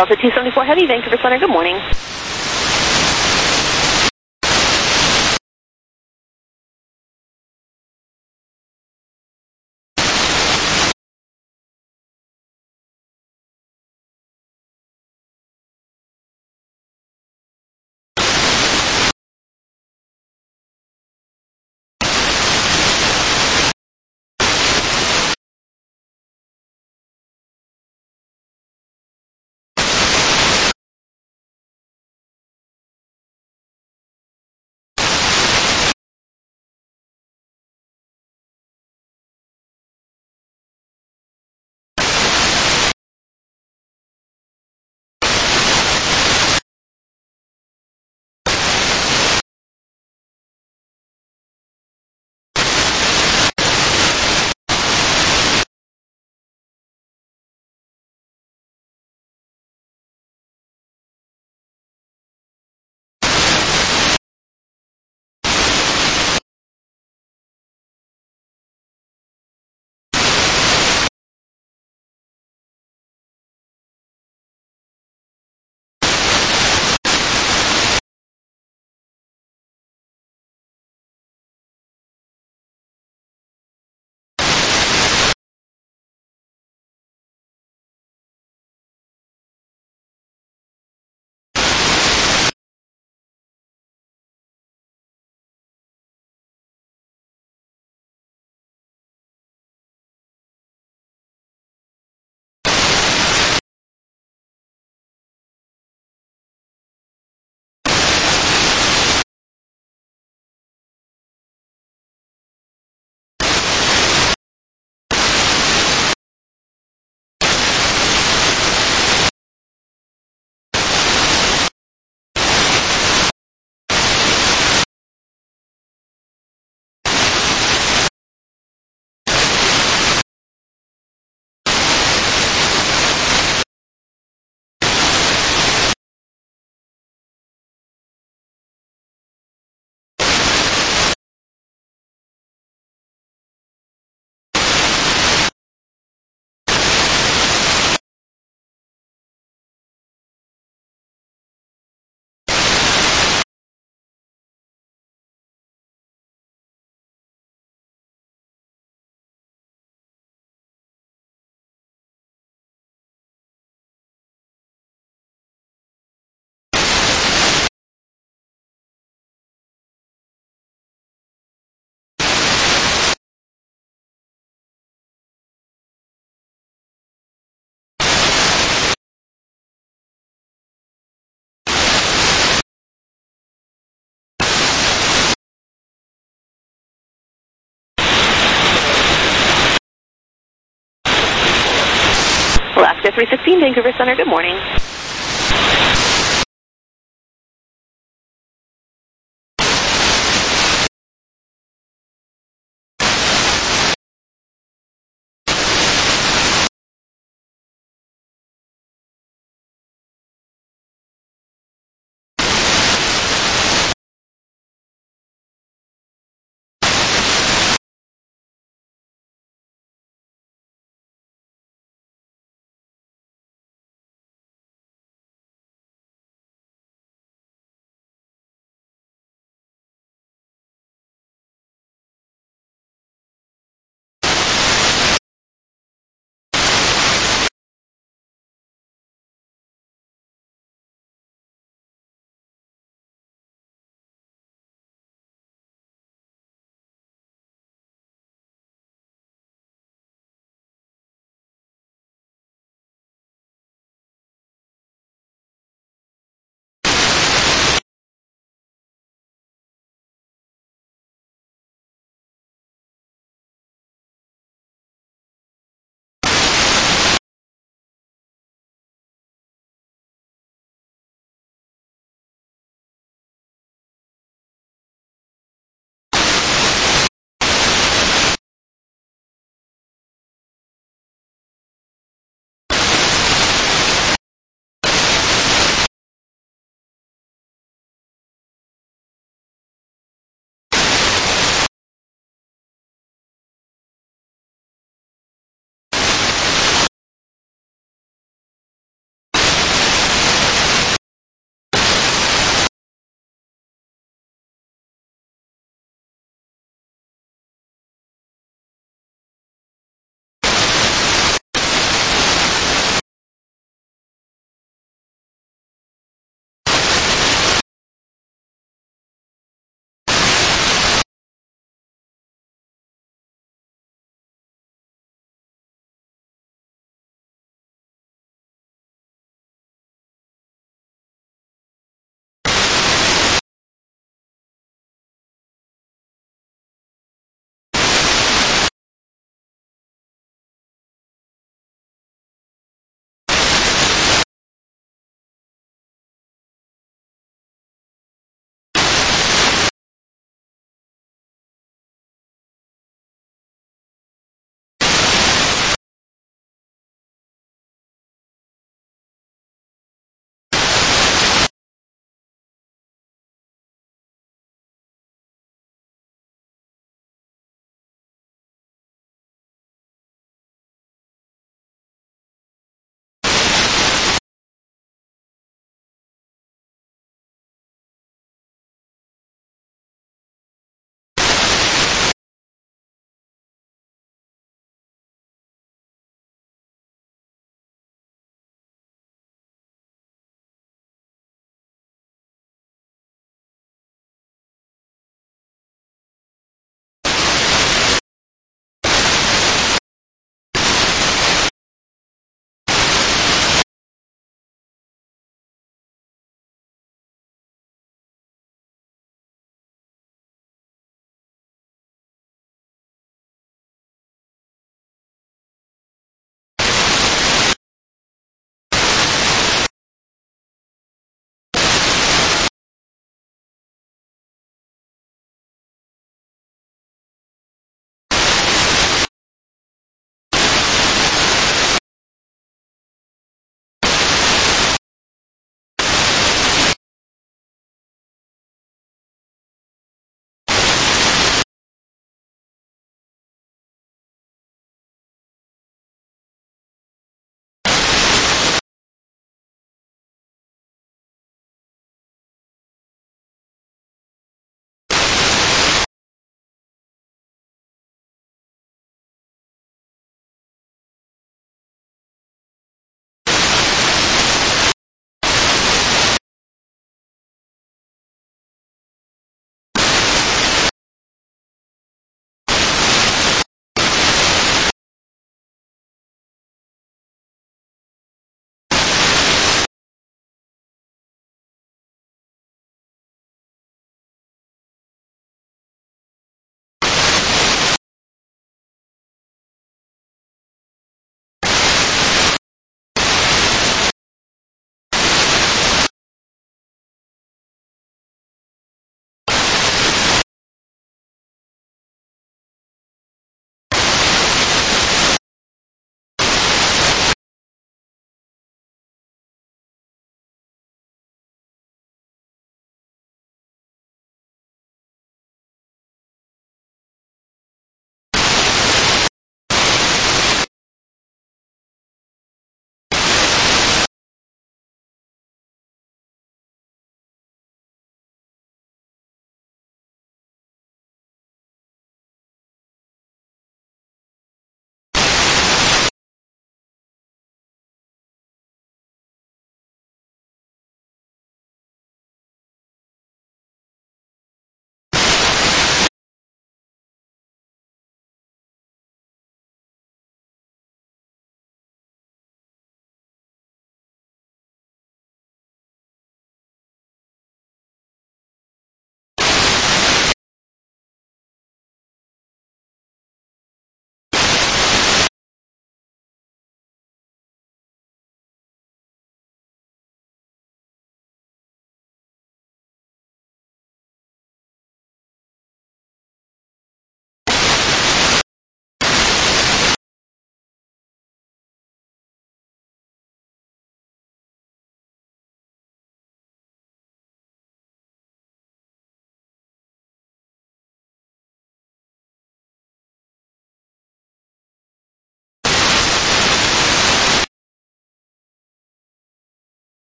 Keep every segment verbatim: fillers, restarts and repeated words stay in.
Delta two seventy-four Heavy, Vancouver Center, good morning. Alaska three sixteen, Vancouver Center, good morning.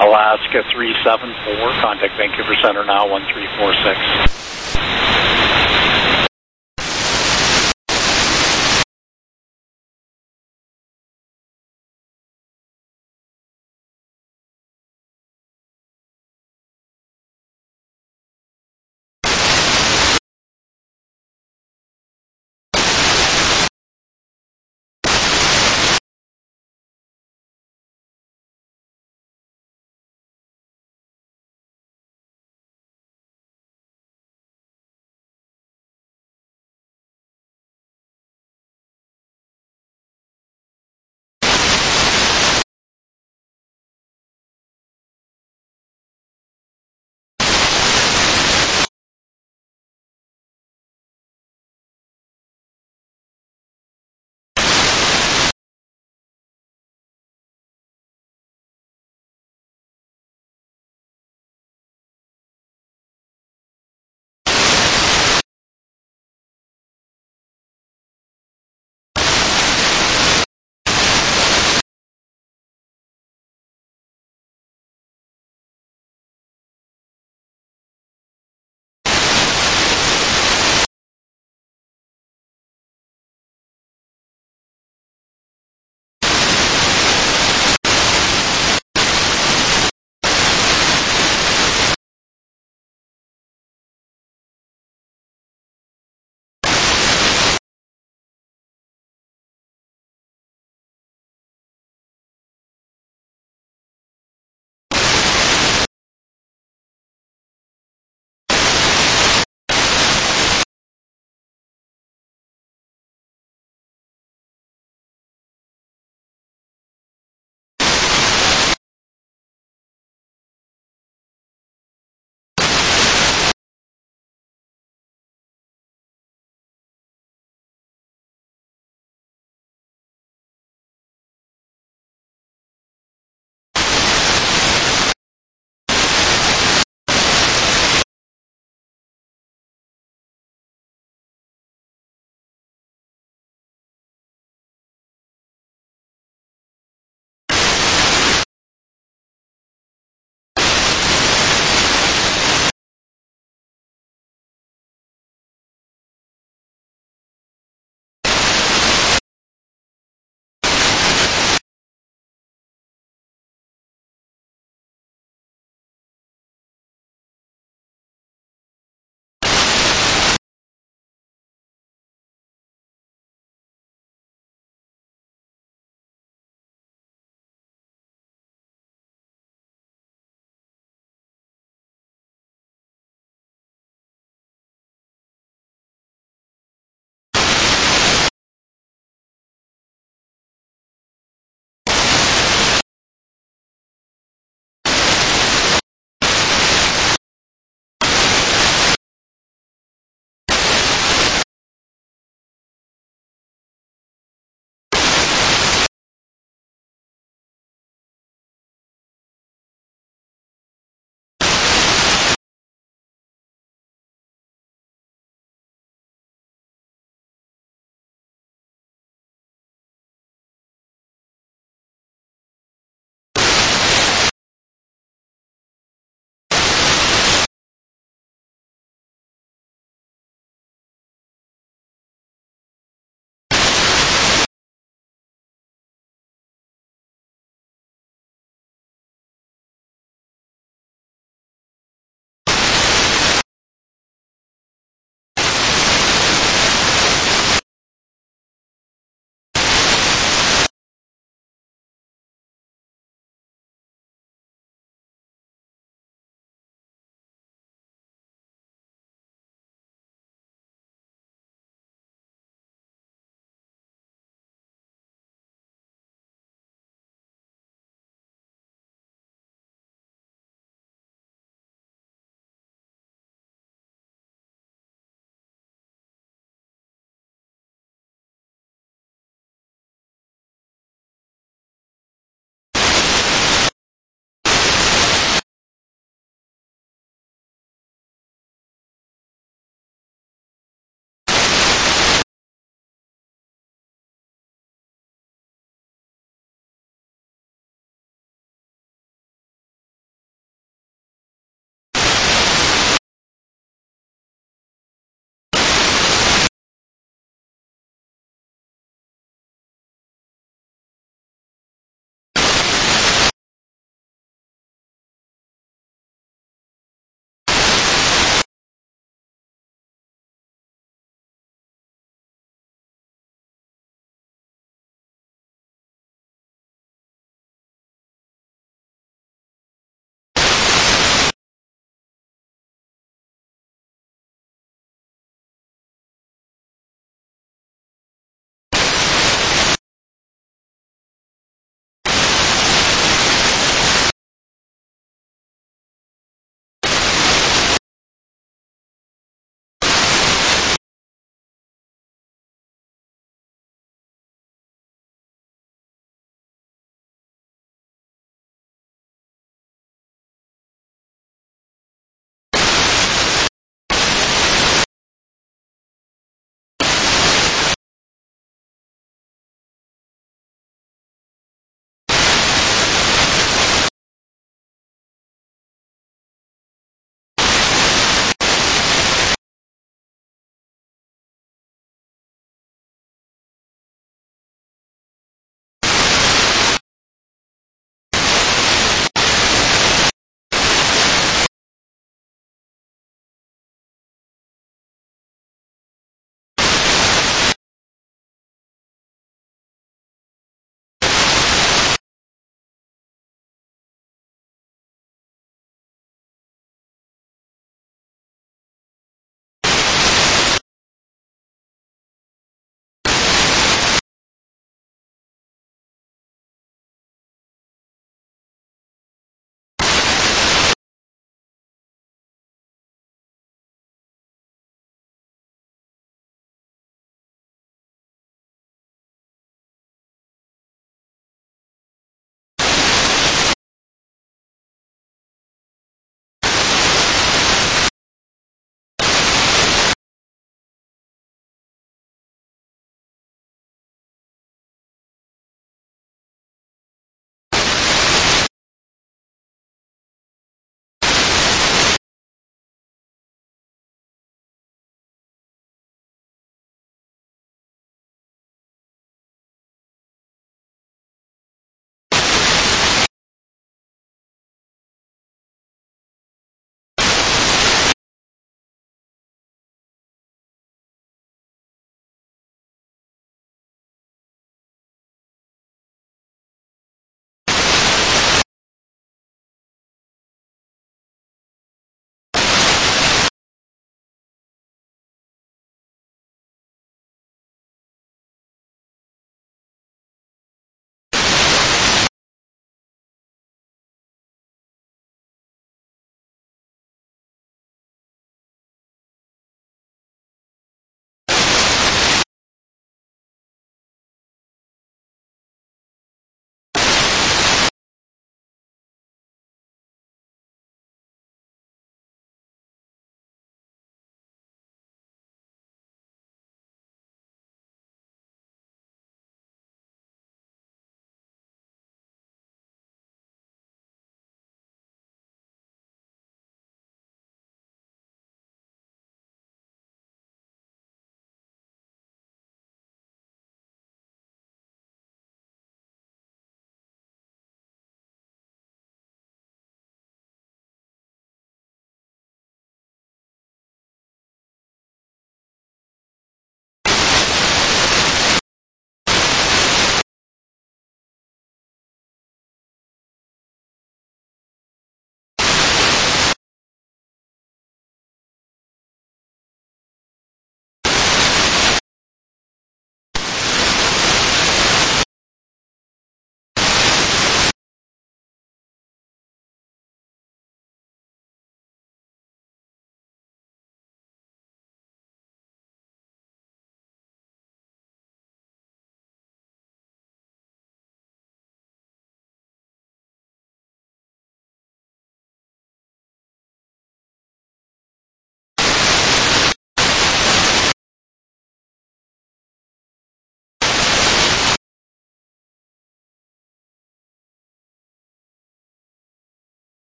Alaska three seven four, contact Vancouver Center now, one three four six.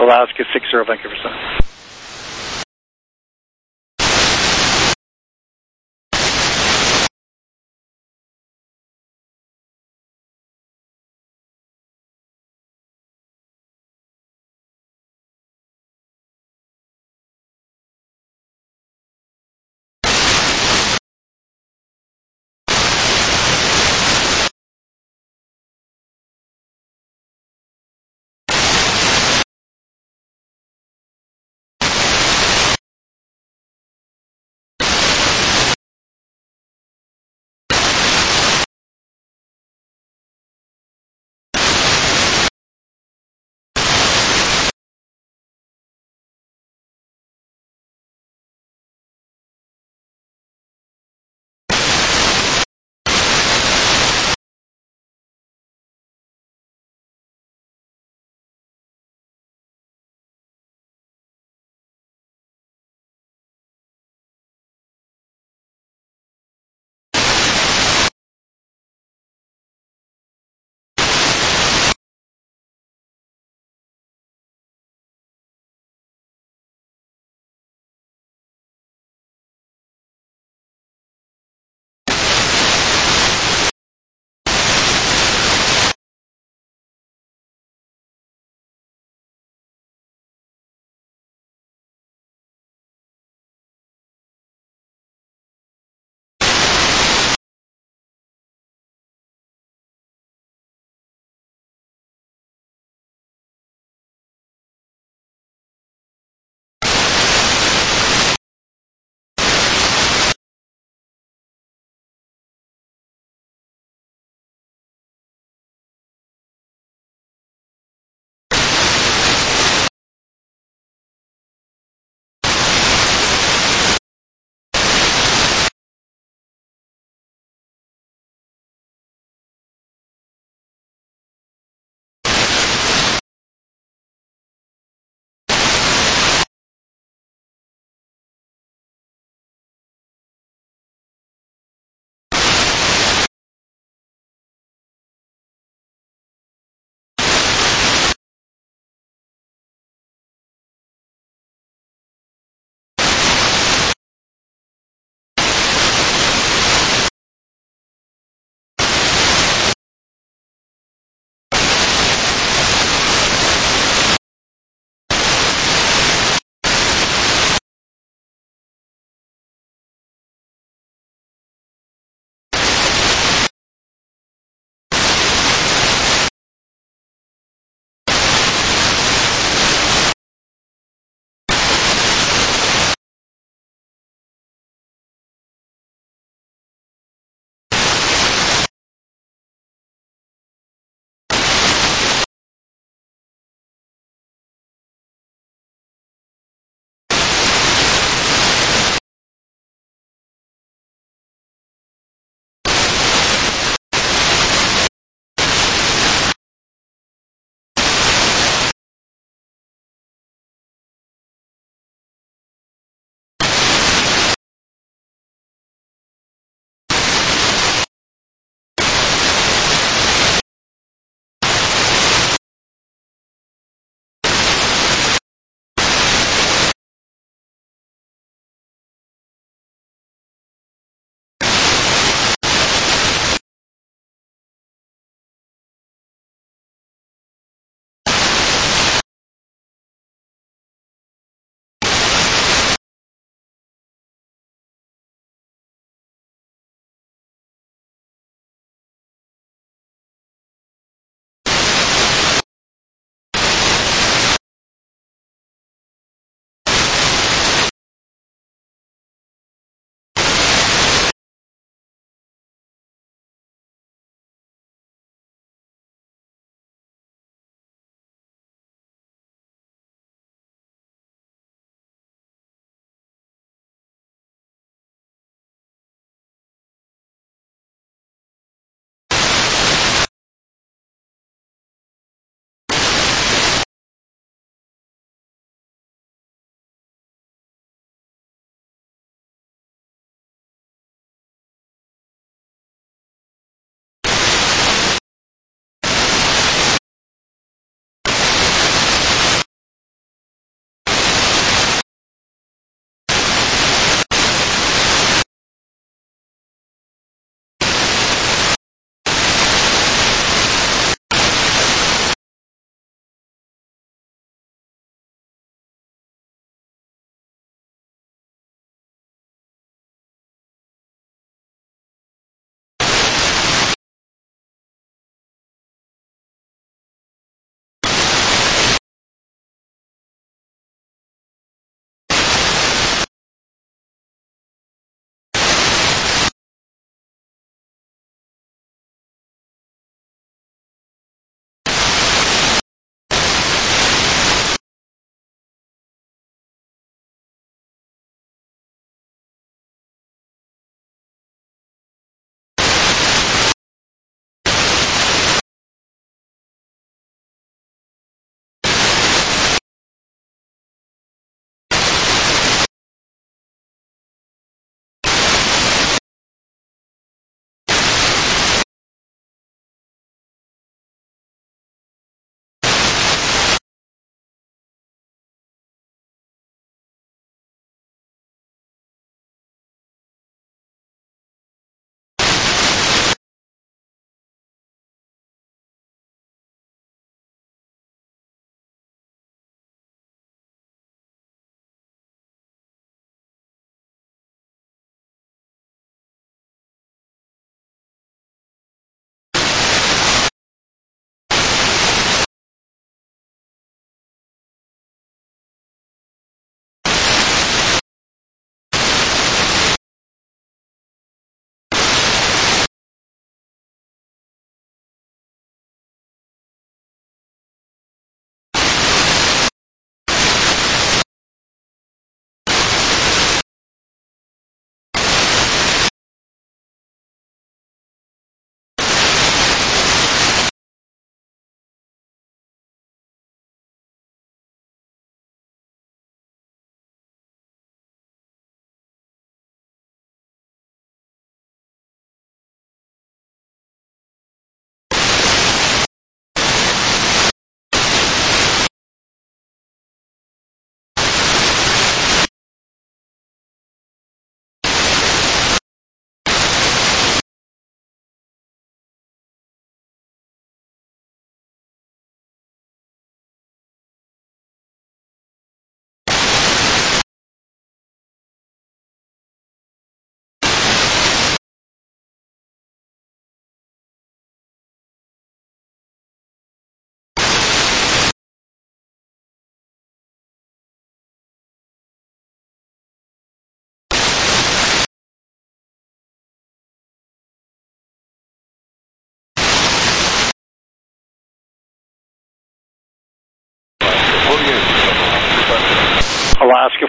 Alaska six zero, Vancouver Center.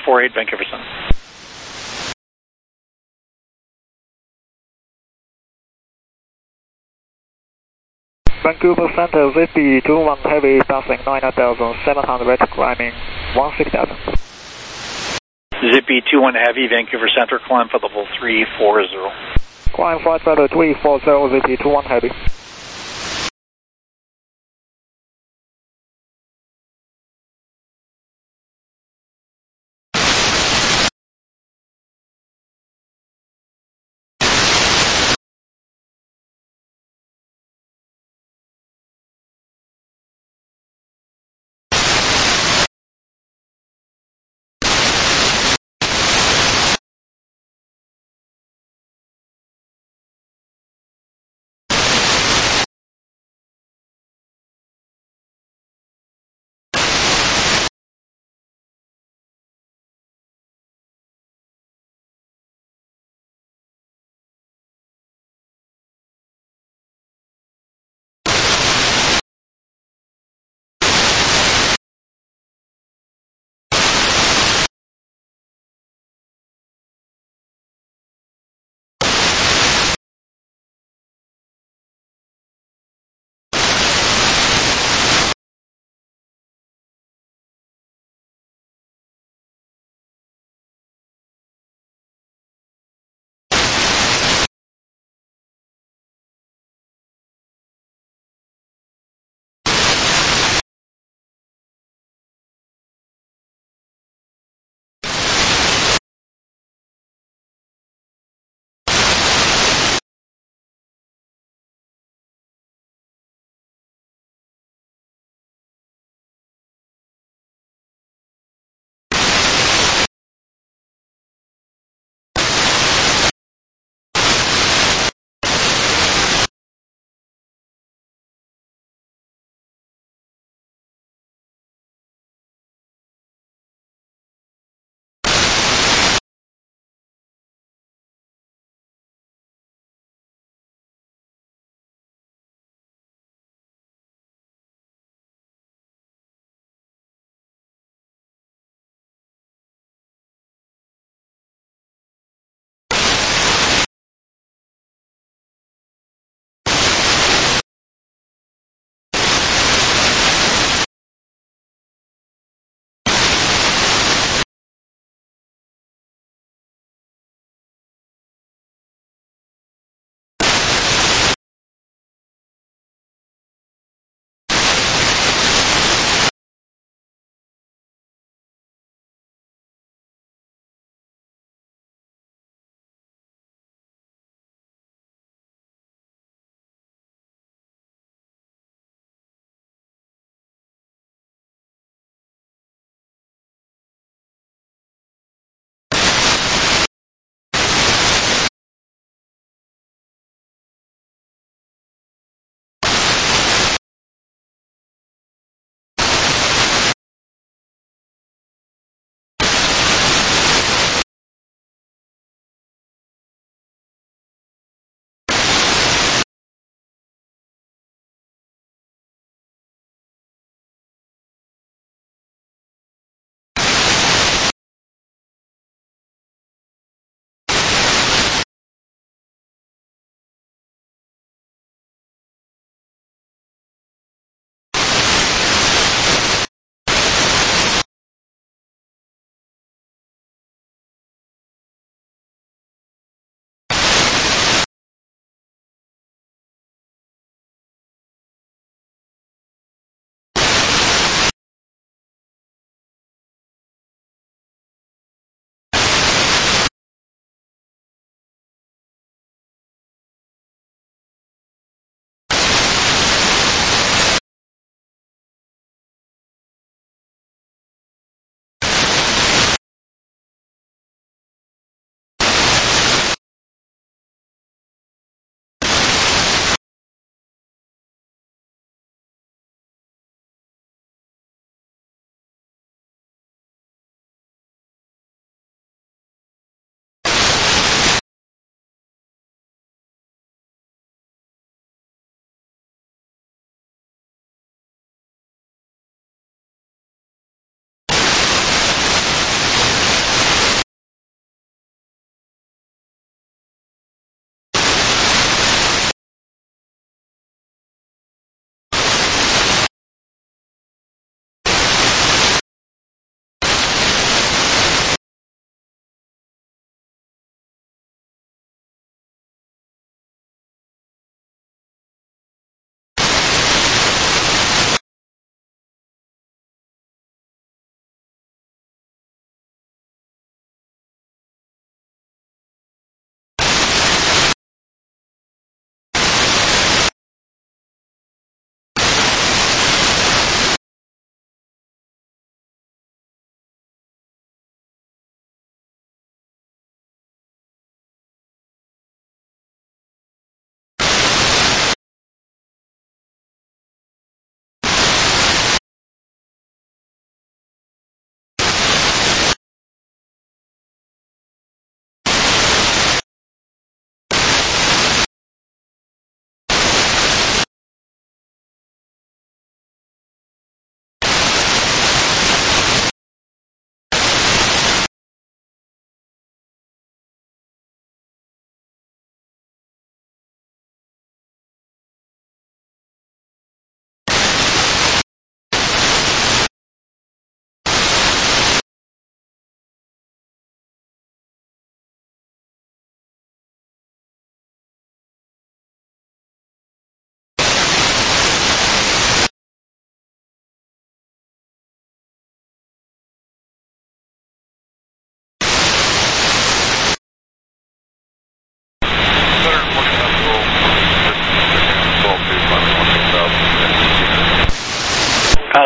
four eight, Vancouver Center. Vancouver Center, Z B two one Heavy, passing nine thousand seven hundred, climbing one six thousand. Zippy two one Heavy, Vancouver Center, climb for level three four zero. Climb flight level three four zero, Zippy two one Heavy.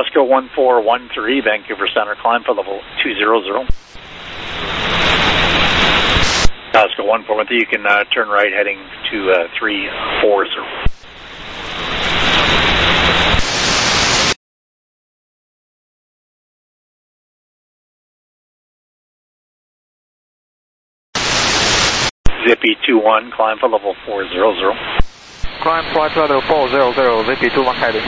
Alaska one four one three, Vancouver Center, climb for level two zero zero. Alaska one four one three, you can uh, turn right heading to uh, three four zero. Zippy two one, climb for level four zero zero. Climb flight level four zero zero, Zippy two one heading.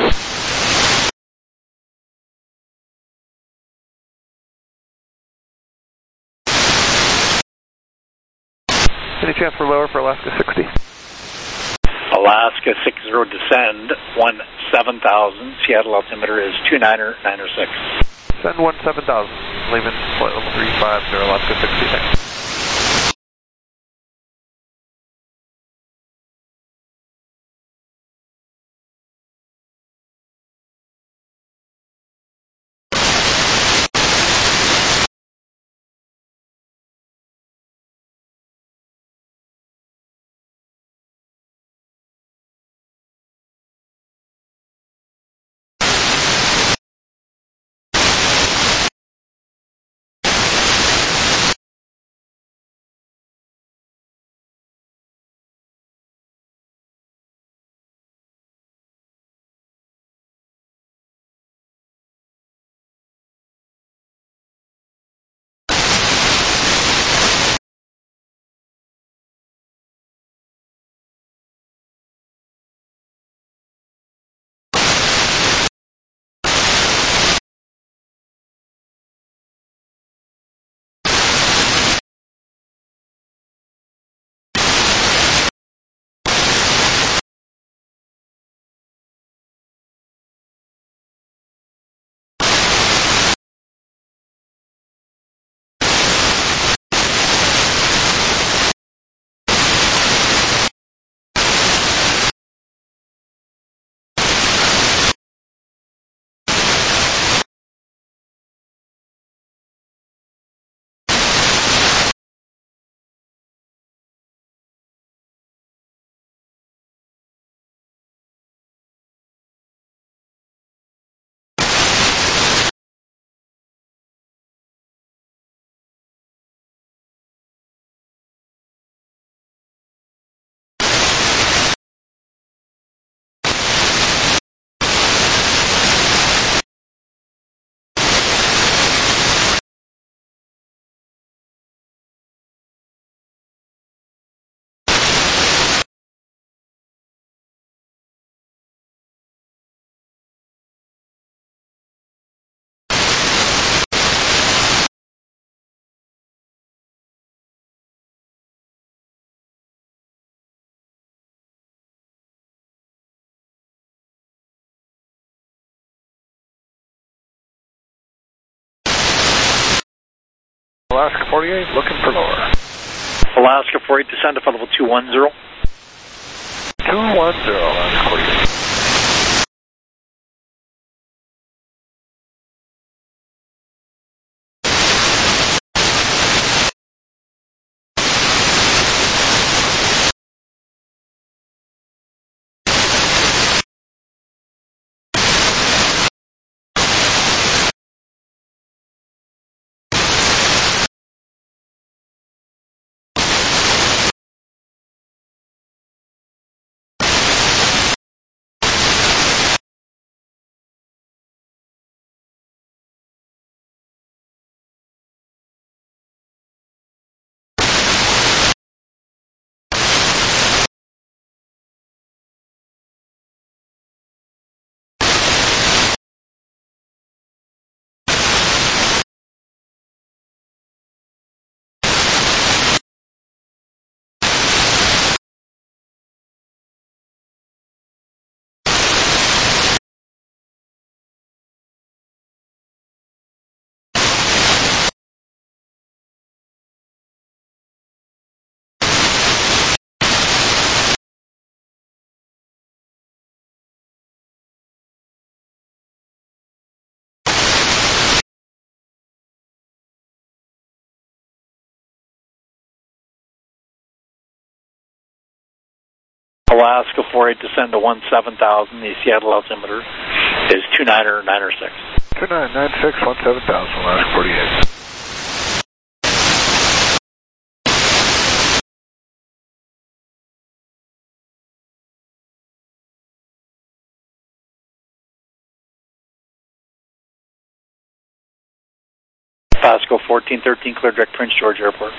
Any chance for lower for Alaska sixty? Alaska sixty, descend, one seven thousand, Seattle altimeter is two niner nine six. Send one seven thousand, leaving flight level three five zero, Alaska sixty, thanks. Alaska forty-eight, looking for lower. Alaska forty-eight, descend to level two one zero. two one zero, Alaska forty-eight. Alaska forty-eight, descend to one seven thousand, the Seattle altimeter is two niner niner six. two nine nine six one seven thousand, last forty-eight. Pasco fourteen thirteen, clear direct Prince George Airport.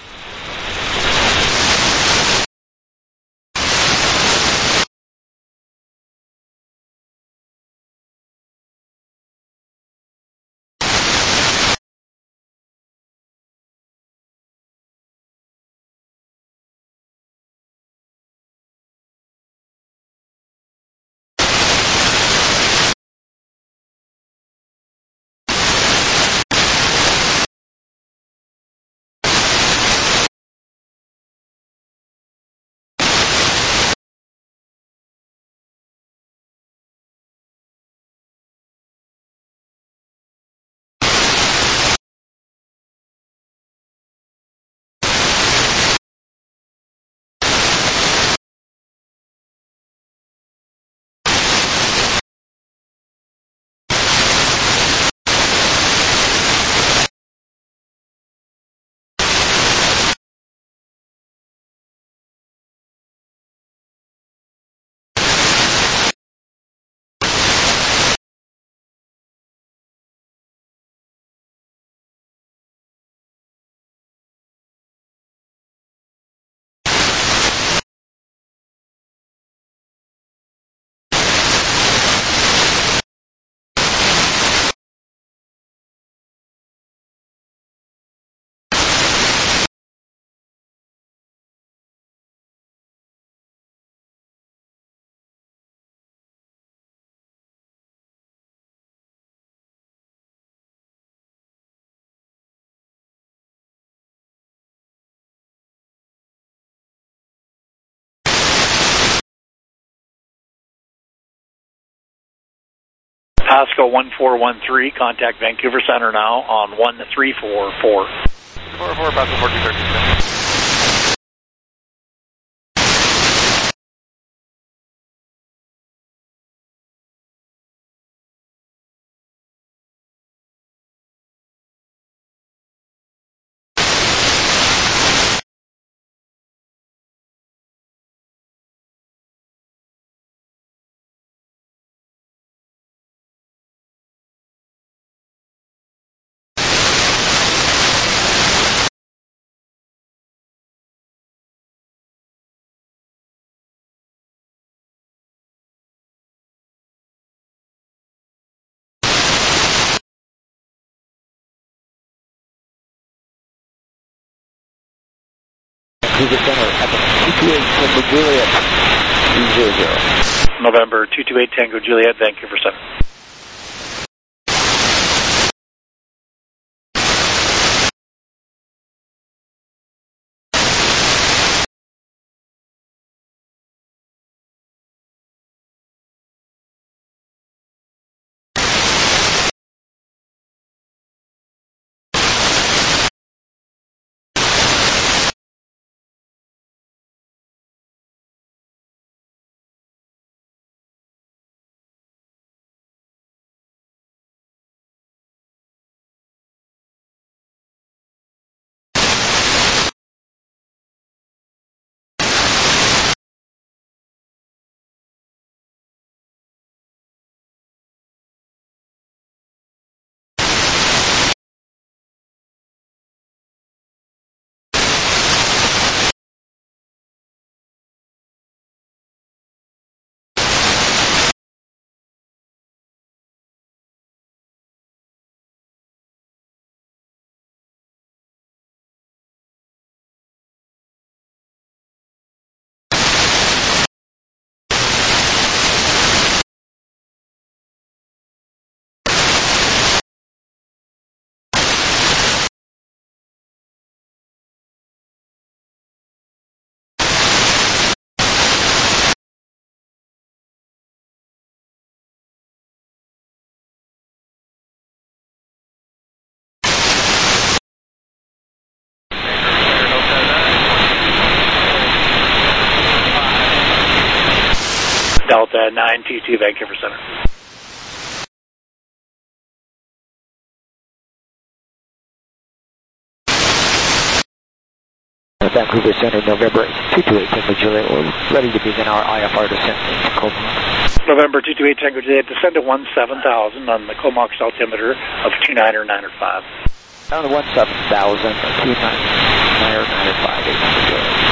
Pasco one four one three, contact Vancouver Center now on one three four four. four four, Pasco fourteen thirteen. Vancouver Center, two two eight Tango Juliet, three zero zero. November two two eight Tango Juliet, Vancouver Center. Delta nine two two, Vancouver Center. Vancouver Center, November two two eight Tango Juliet. We're ready to begin our I F R descent into Comox. November two two eight Tango Juliet, descend to one seven thousand on the Comox altimeter of two niner niner five. Down to one seven thousand, two niner niner five, eight Tango Juliet.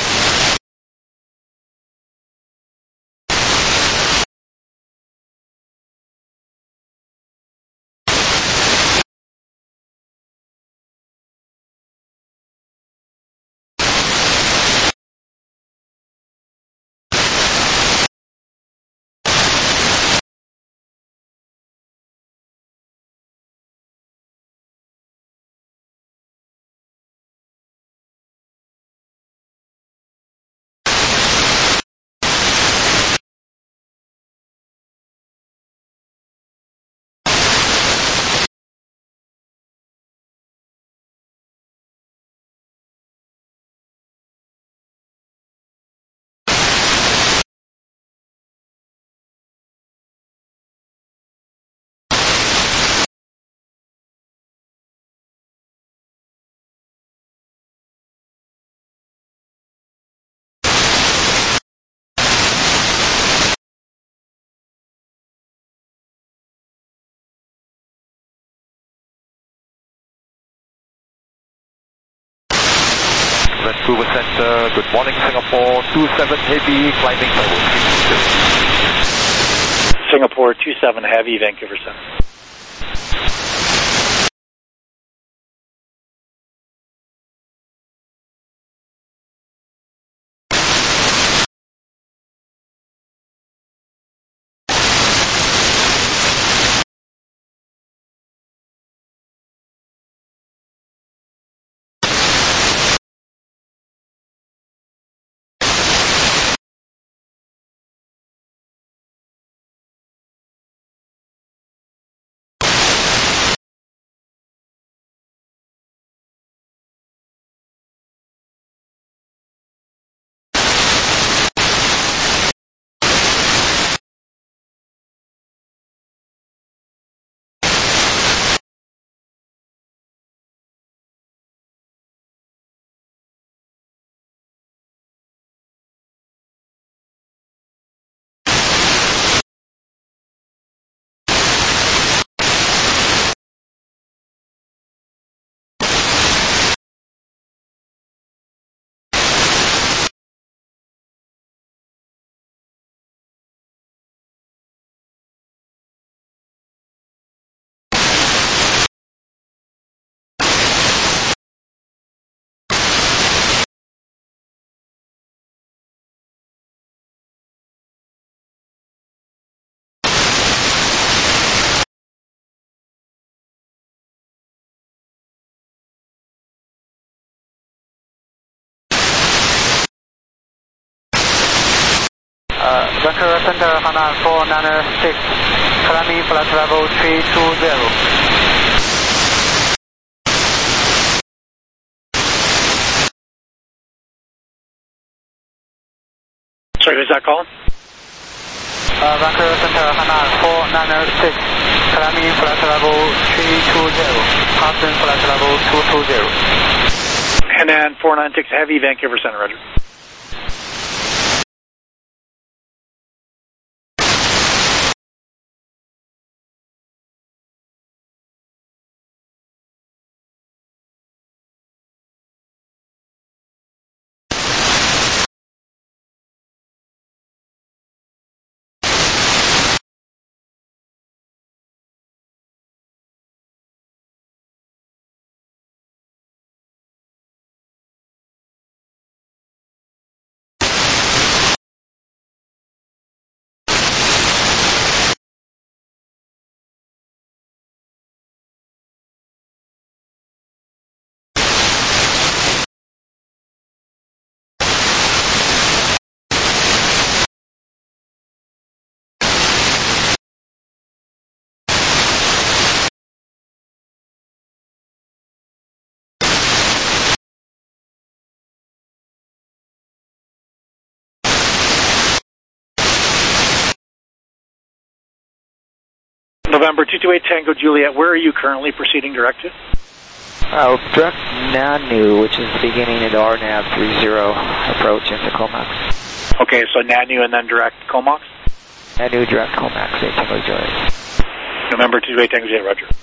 Vancouver Center, good morning Singapore, two seven Heavy, climbing level three two. Singapore two seven Heavy, Vancouver Center. Uh, Vancouver Center, Hana four niner six, climbing flight level three two zero. Sorry, who's that calling? Uh, Vancouver Center, Hana four niner six, climbing flight level three two zero, passing flight level two two zero. And then four nine six Heavy, Vancouver Center, roger. November two two eight Tango Juliet, where are you currently proceeding direct to? Uh, direct Nanu, which is beginning at R nav three zero, approach into Comax. Okay, so Nanu and then direct Comox? Nanu, direct Comax, eight Tango Juliet. November two eight Tango Juliet, roger.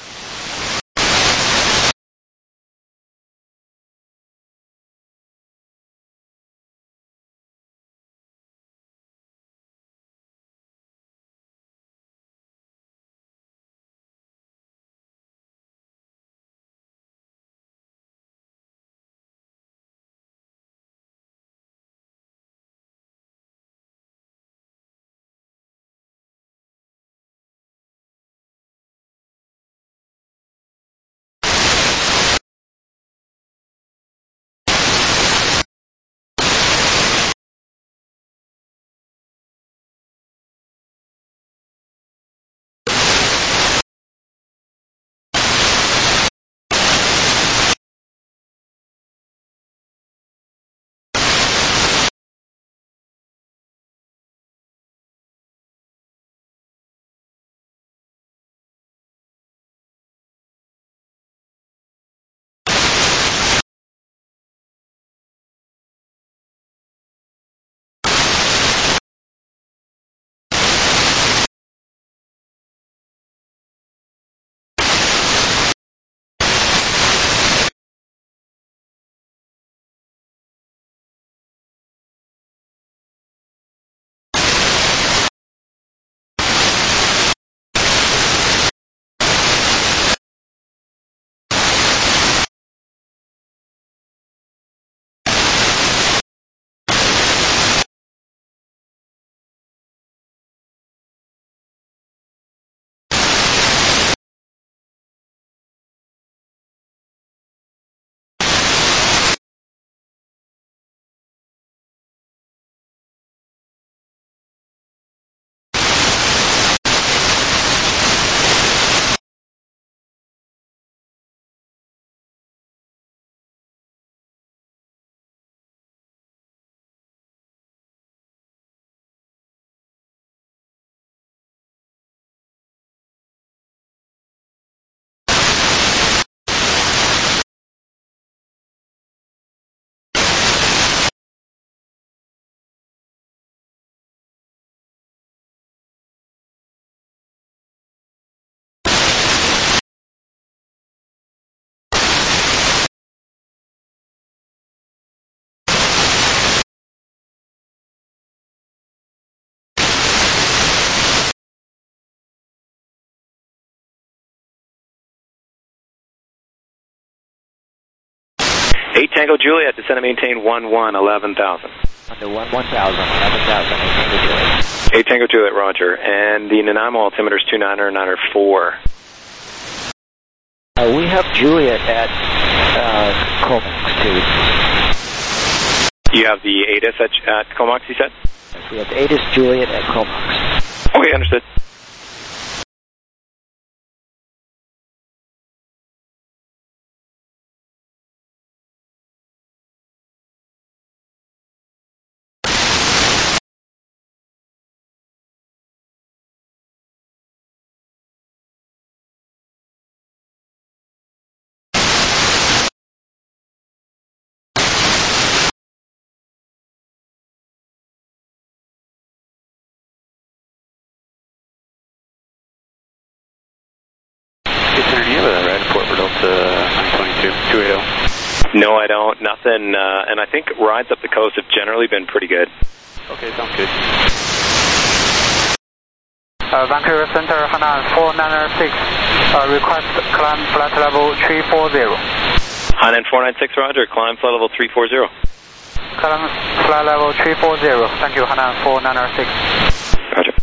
eight Tango Juliet, descend and maintain one one, eleven thousand. Under one one thousand, eleven thousand, eight Tango Juliet. eight Tango Juliet, roger. And the Nanaimo altimeter is two niner, niner four. Uh, we have Juliet at uh, Comax, too. You have the ATIS at, at Comax, you said? Yes, we have ATIS Juliet at Comax. Okay, understood. No, I don't. Nothing. Uh, and I think rides up the coast have generally been pretty good. Okay, sounds good. Uh, Vancouver Center, Hainan four nine six, uh, request climb flight level three forty. Hainan four nine six, roger. Climb flight level three forty. Climb flight level three forty. Thank you, Hainan four nine six. Roger.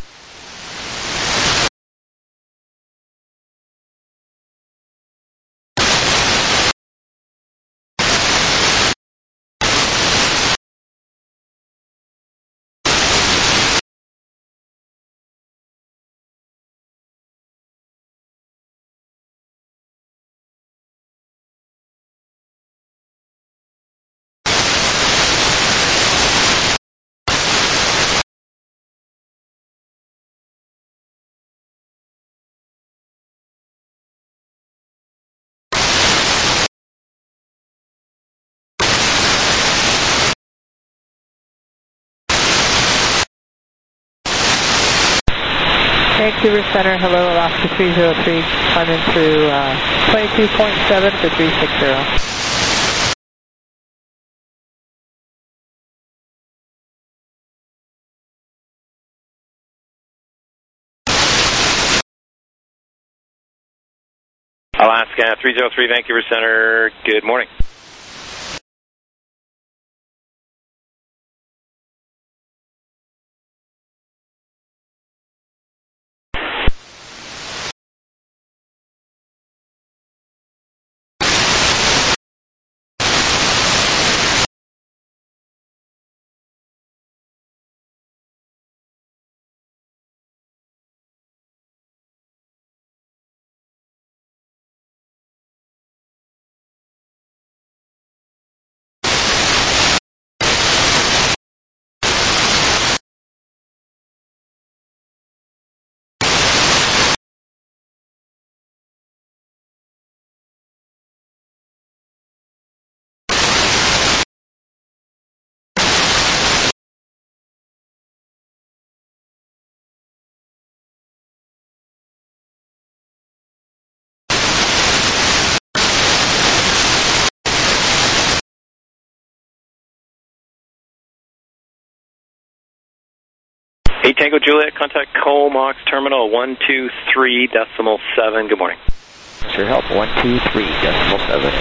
Vancouver Center, hello, Alaska three zero three, climbing through uh, twenty-two point seven for three six zero. Alaska three zero three, Vancouver Center, good morning. eight Tango Juliet, contact Comox Terminal one two three decimal seven. Good morning. Sure help, one two three decimal seven.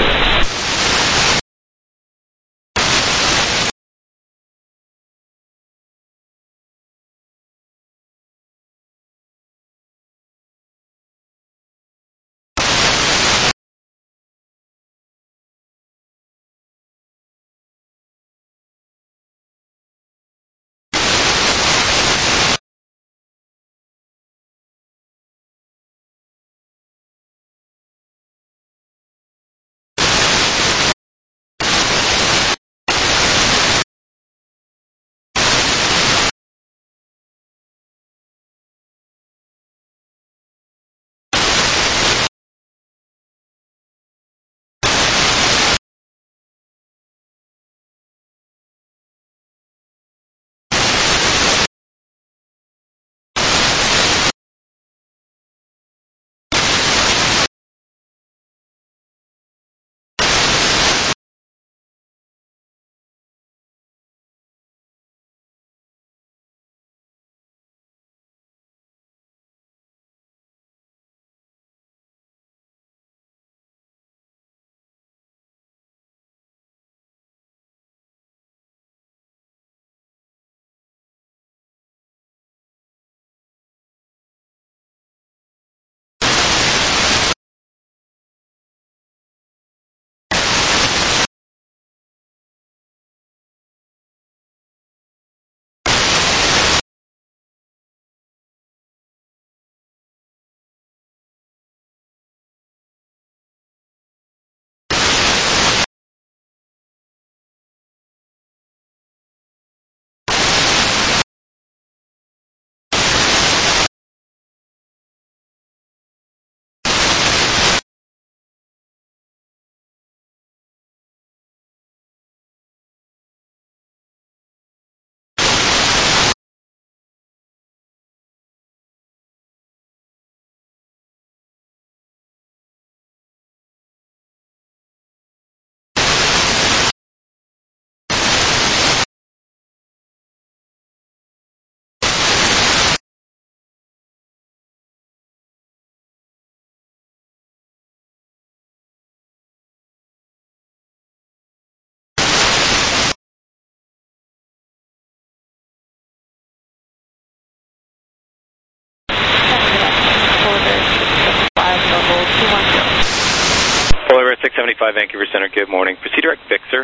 Polar six seventy-five, Vancouver Center, good morning. Proceed direct Fixer.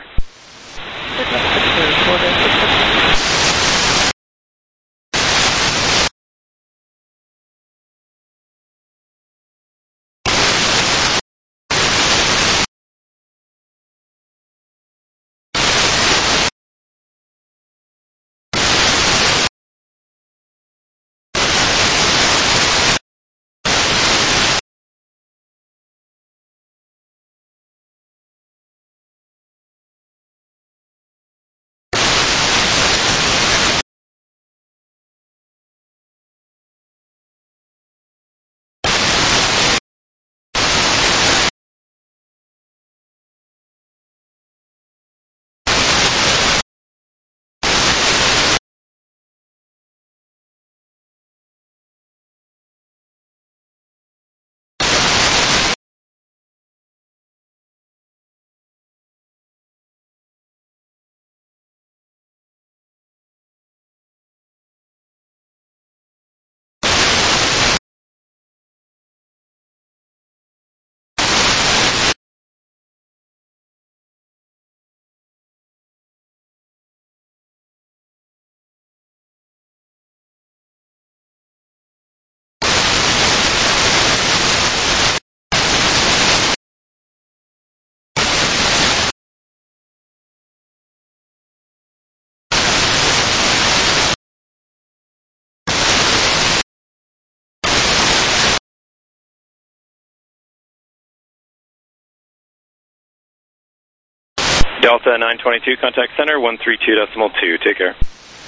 Delta nine twenty-two, contact center, one three two decimal two. Take care.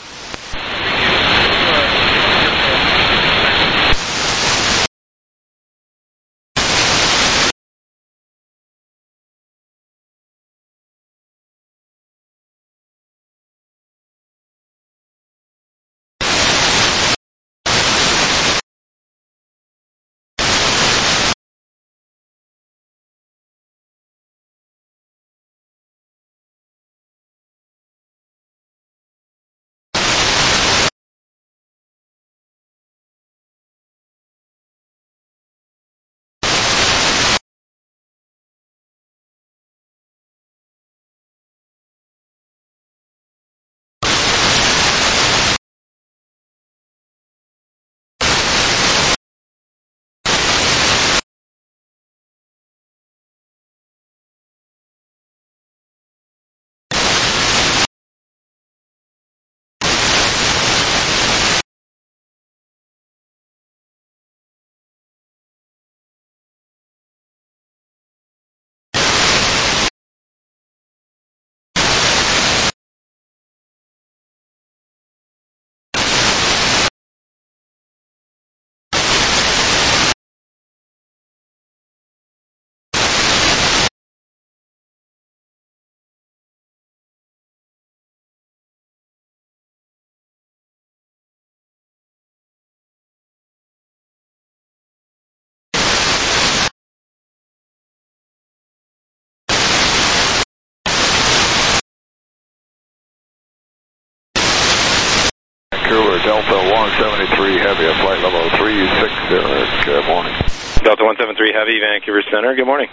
Vancouver, Delta one seventy-three Heavy at flight level three sixty. Good morning. Delta one seven three Heavy, Vancouver Center. Good morning.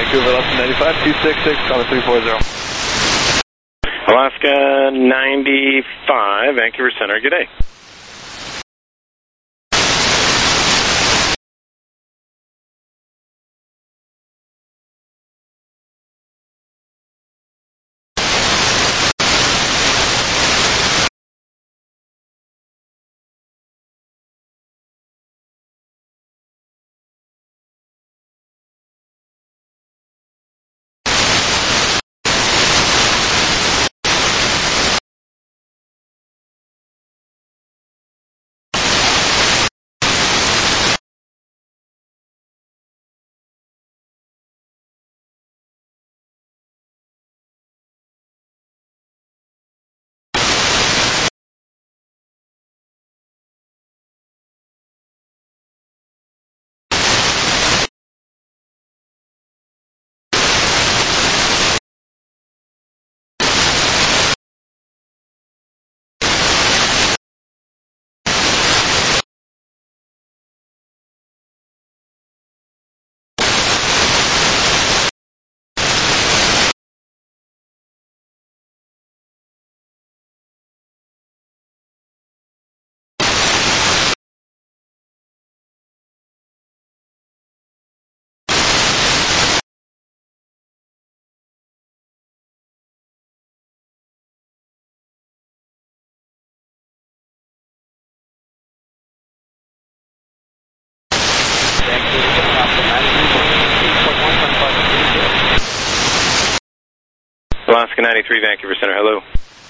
Vancouver, Alaska ninety-five, two six six, coming three four zero. Alaska ninety-five, Vancouver Center, good day. Alaska ninety-three, Vancouver Center, hello.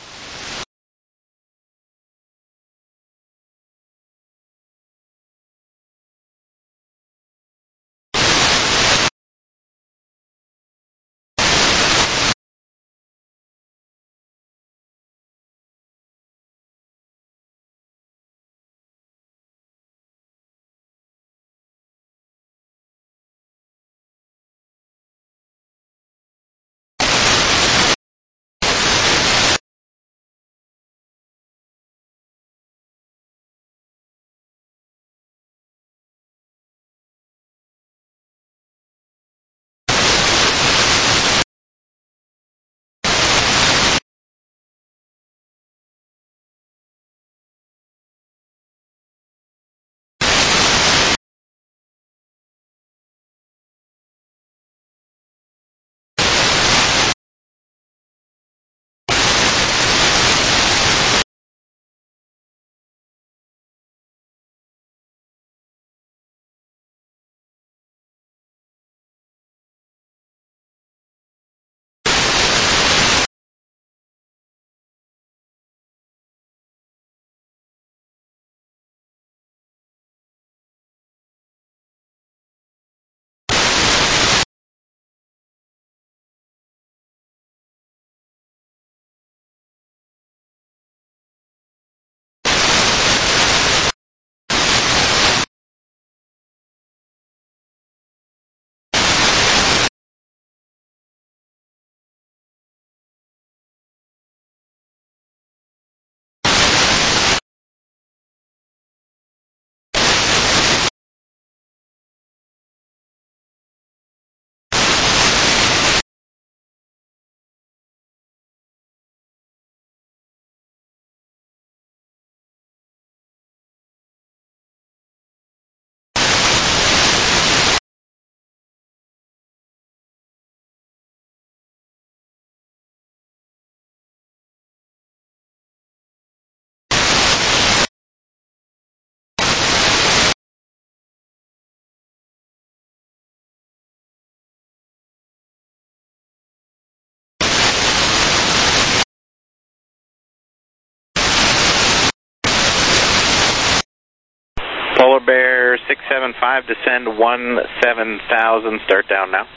Polar Bear six seven five, descend one seven thousand, start down now.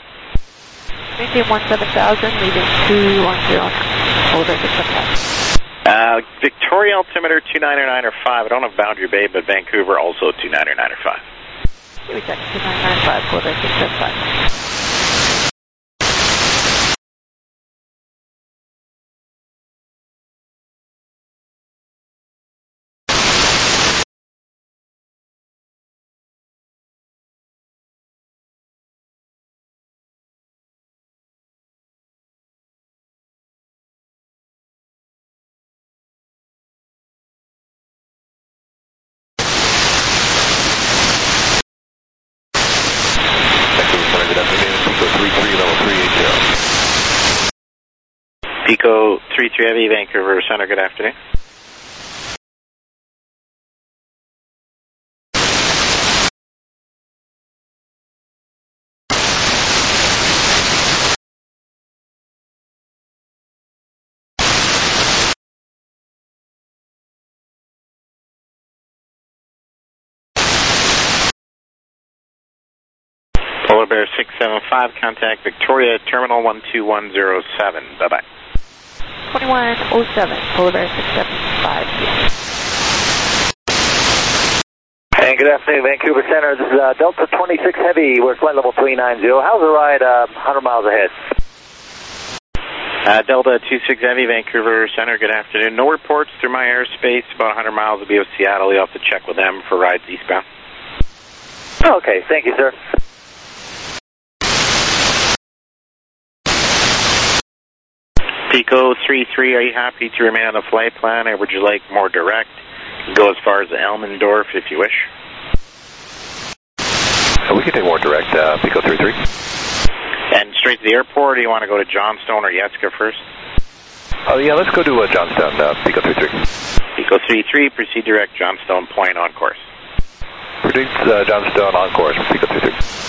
Maintain one seven thousand, leaving two one zero, Polar Bear six seven five. Uh, Victoria altimeter two nine nine or five, I don't have Boundary Bay, but Vancouver also two nine nine or five. Here we check, two nine nine five, Polar Bear six seven five. Pico three three Heavy, Vancouver Center, good afternoon. Polar Bear six seven five, contact Victoria Terminal one two one zero seven. Bye-bye. twenty-one oh seven, Polar Bear six seven five. And good afternoon, Vancouver Center. This is uh, Delta twenty-six Heavy. We're flight level three nine zero. How's the ride uh, one hundred miles ahead? Uh, Delta twenty-six Heavy, Vancouver Center, good afternoon. No reports through my airspace. About one hundred miles will be of Seattle. You'll have to check with them for rides eastbound. Okay, thank you, sir. Pico three three, are you happy to remain on the flight plan, or would you like more direct? You can go as far as Elmendorf if you wish. Uh, we can take more direct, uh, Pico three three. And straight to the airport, or do you want to go to Johnstone or Yetska first? Oh, yeah, let's go to uh, Johnstone, uh, Pico three three. Pico three three, proceed direct Johnstone point on course. Proceed uh, Johnstone on course, Pico three three.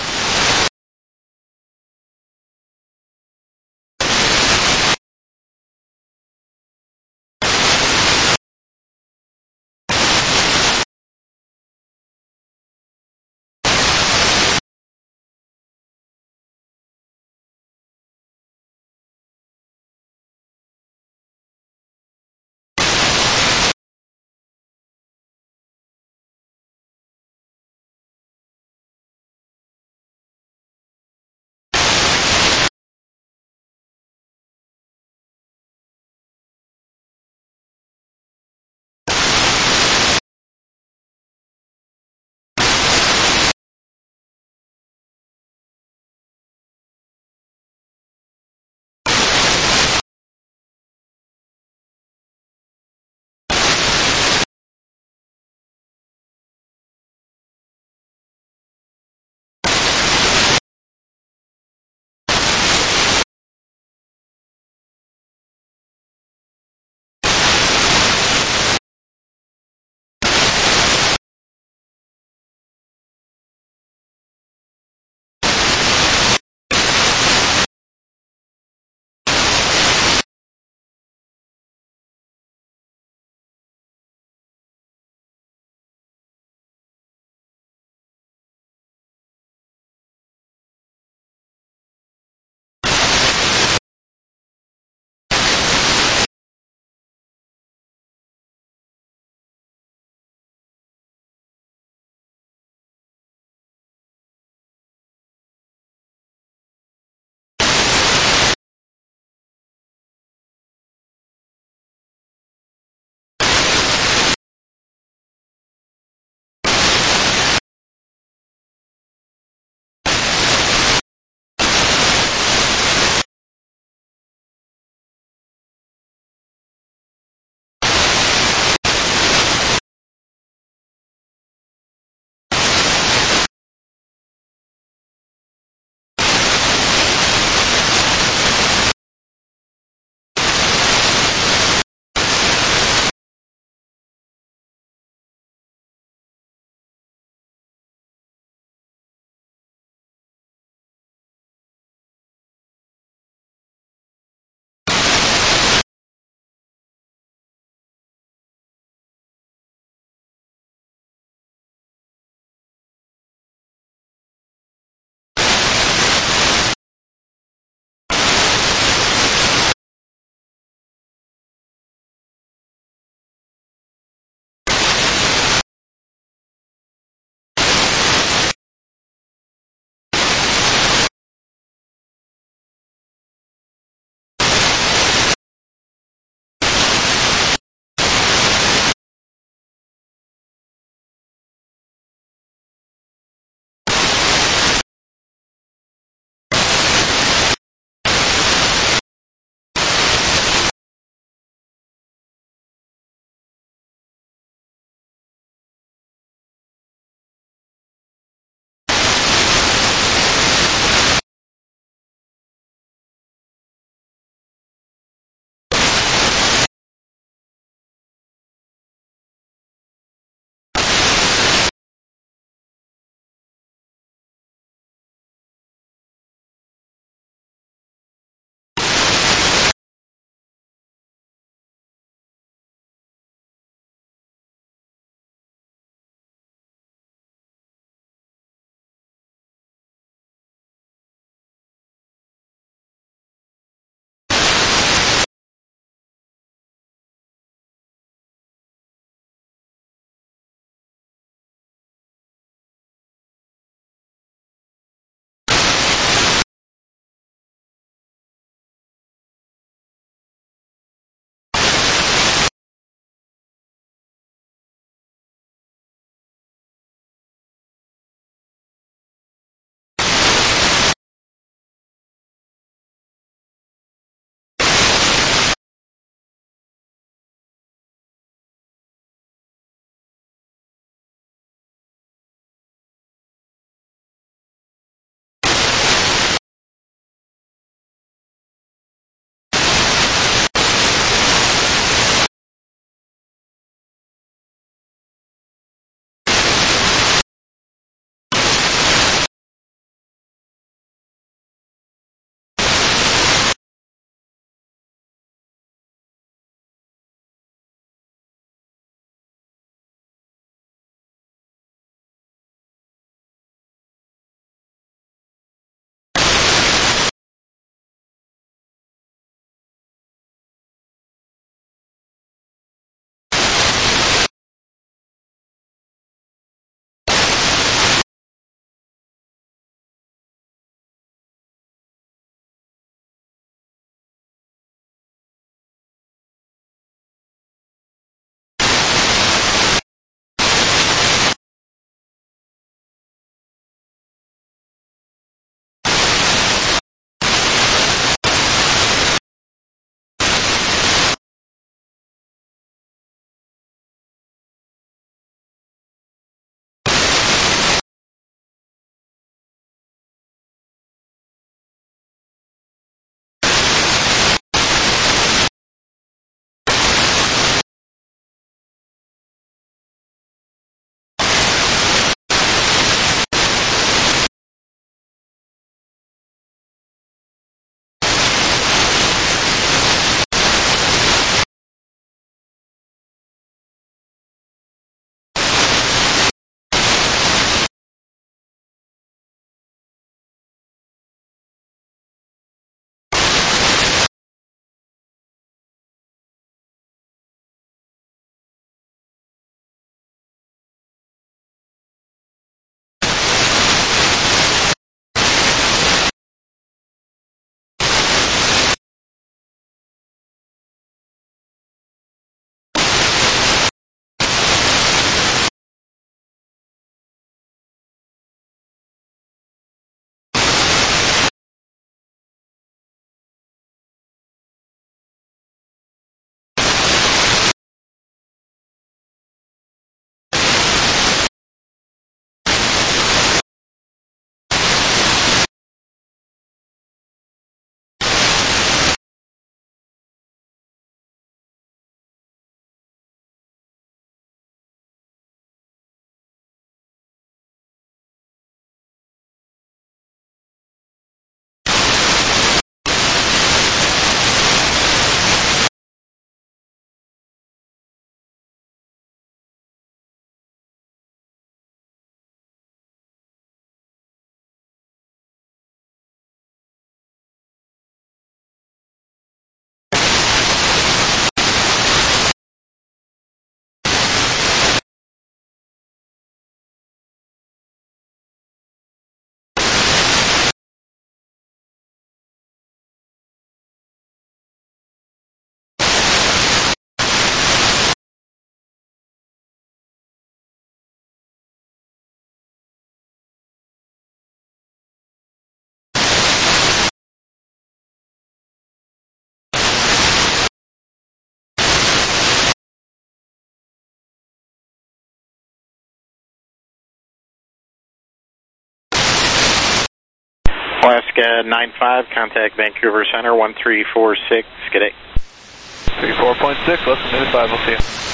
Alaska nine five, contact Vancouver Center one three four six, good day. three four point six, less than minute five, we'll see you.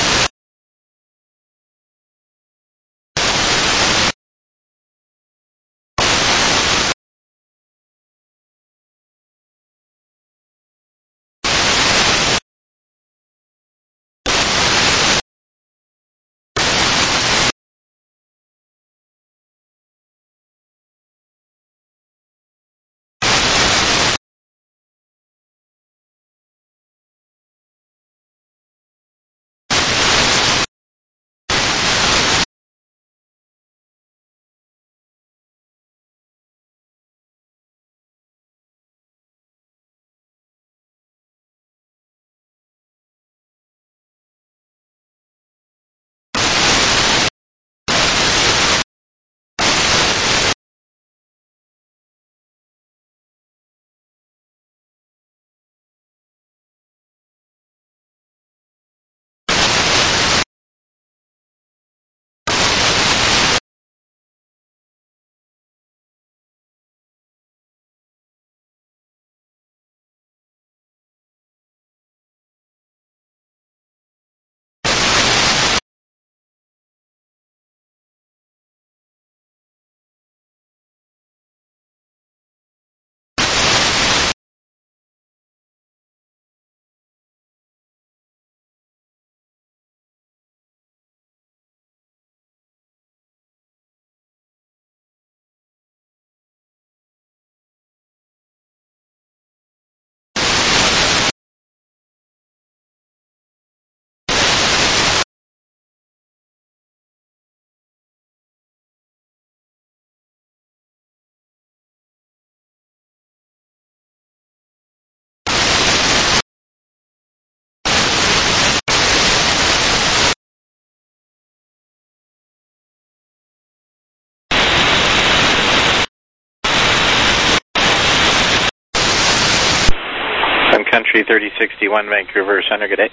Sun Country thirty sixty-one, Vancouver Center, good day.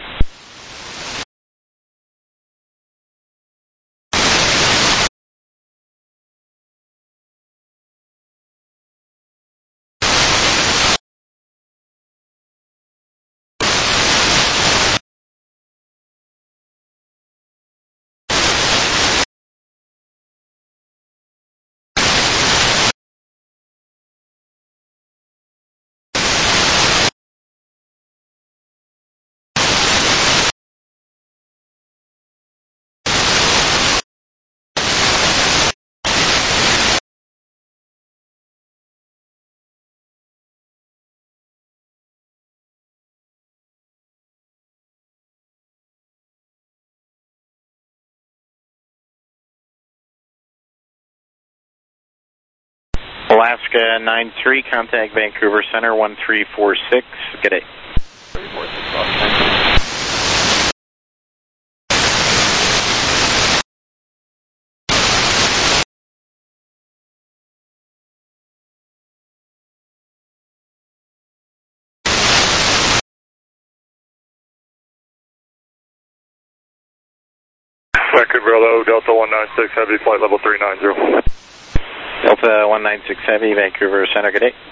Alaska nine three, contact Vancouver Center one three four six, good day. three four six, thank you. Vancouver Hello, Delta one nine six Heavy, flight level three nine zero. Delta one nine six Heavy, Vancouver Center, good day.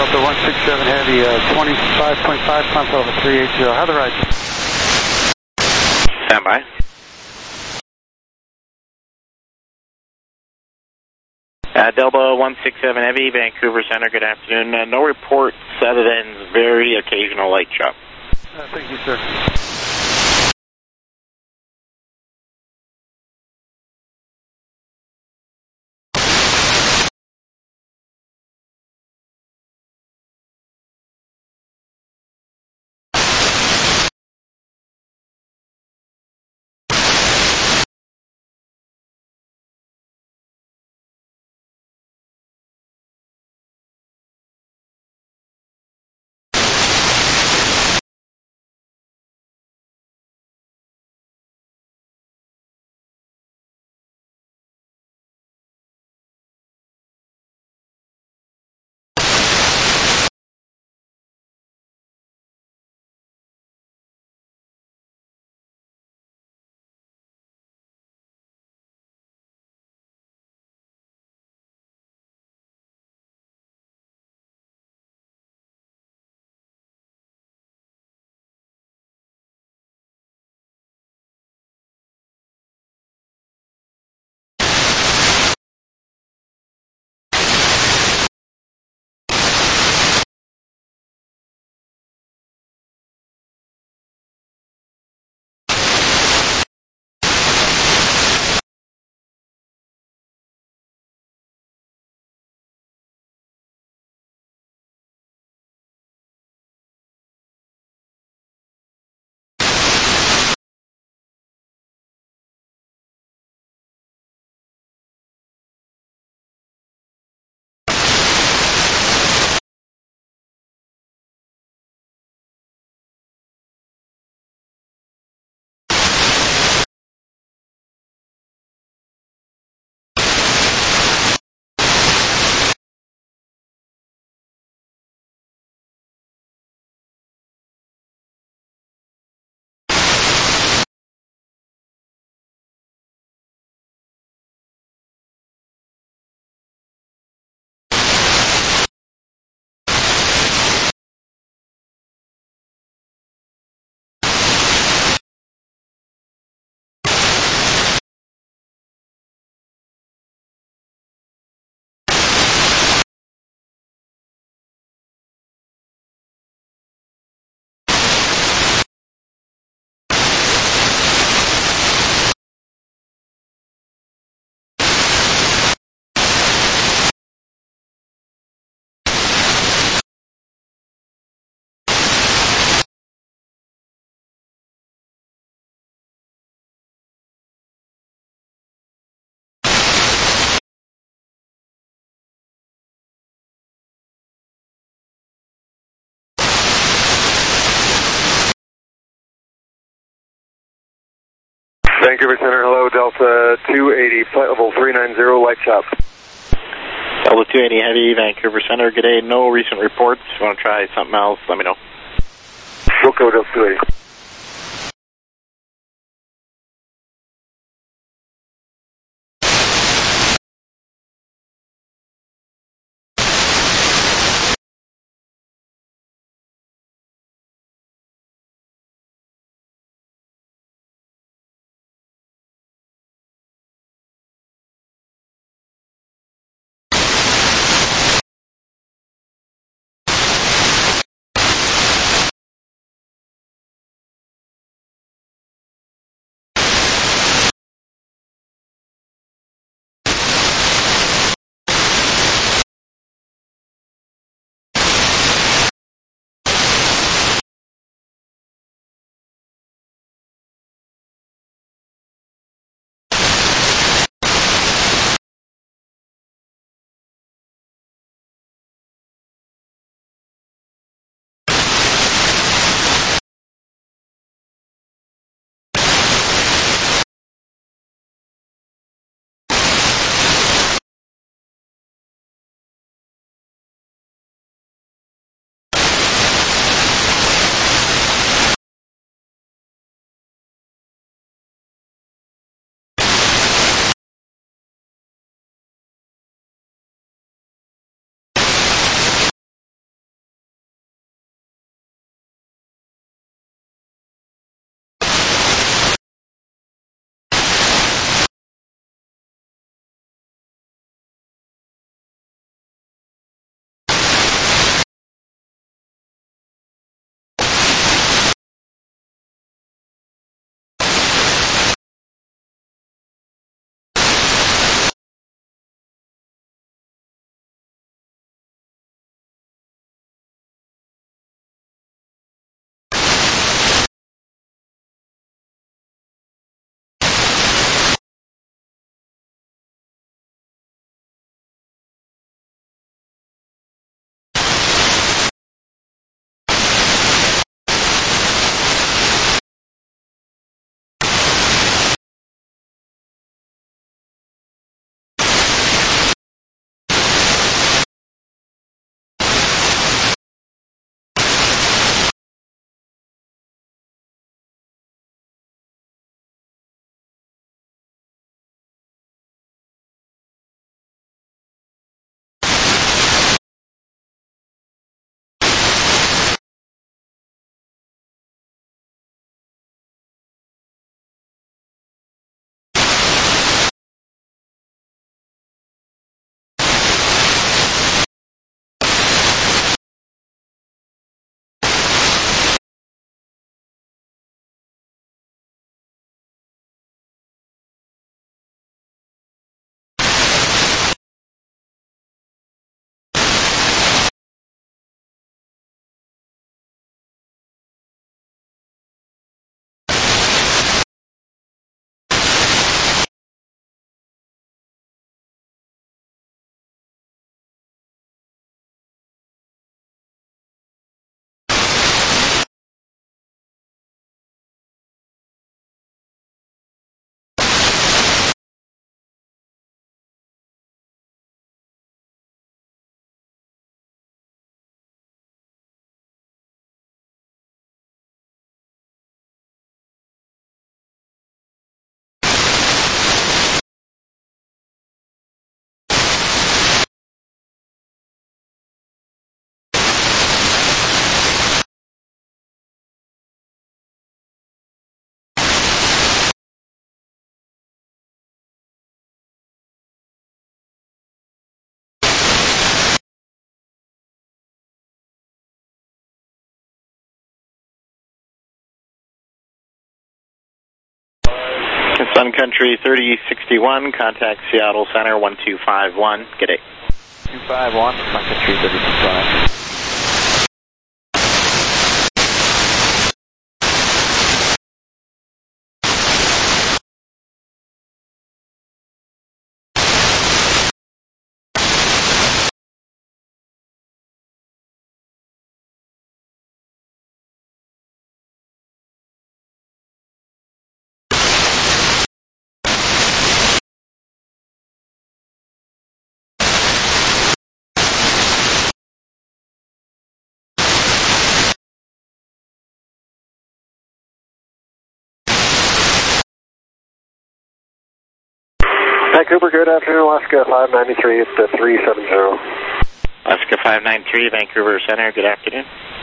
Delta one six seven Heavy, uh, twenty-five point five, climb level three eighty. How the ride? Stand by. Uh, Delta one six seven Heavy, Vancouver Center, good afternoon. Uh, no reports other than very occasional light chop. Uh, thank you, sir. Vancouver Center, hello, Delta two eighty, flight level three nine zero, light chop. Delta two eighty Heavy, Vancouver Center, good day. No recent reports. If you want to try something else, let me know. Wilco, Delta two eighty. Sun Country thirty sixty-one, contact Seattle Center one two five one. Good day. two five one, Sun Country thirty sixty-one. Vancouver, good afternoon, Alaska five ninety-three at the three seven zero. Alaska five ninety-three, Vancouver Center, good afternoon.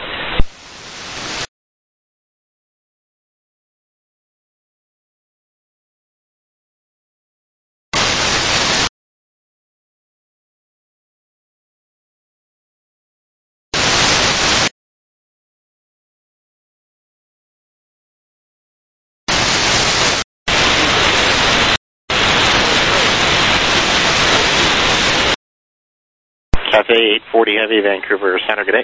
Cafe eight forty Heavy, Vancouver Center, good day.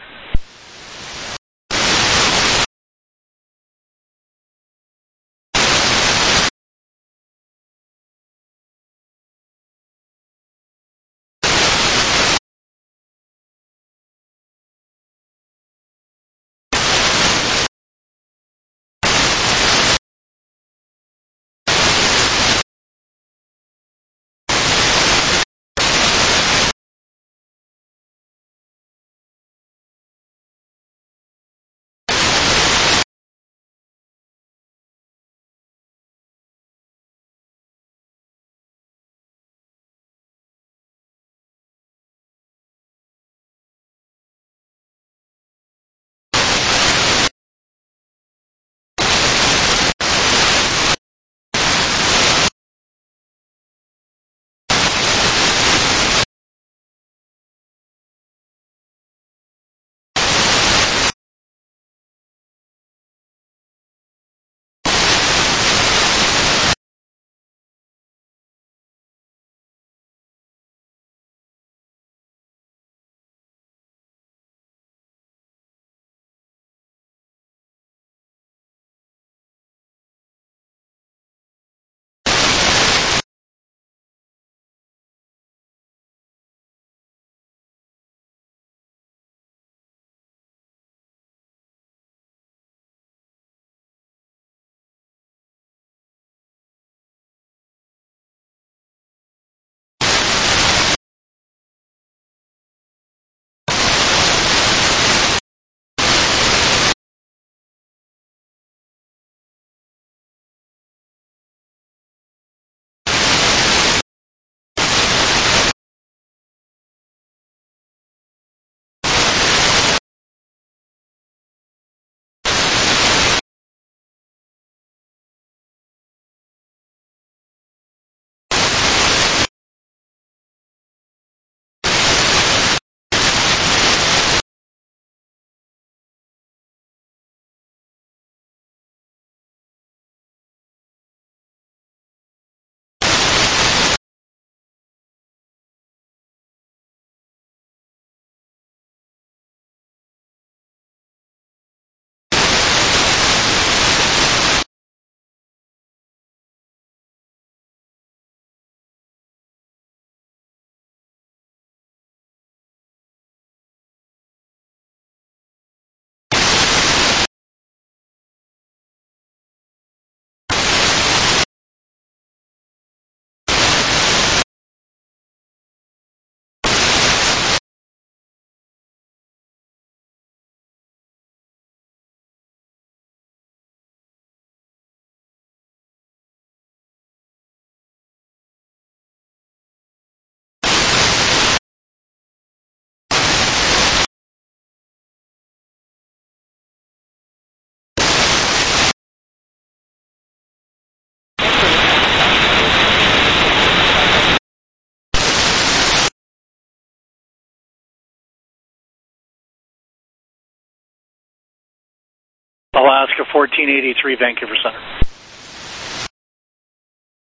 Alaska fourteen eighty-three, Vancouver Center.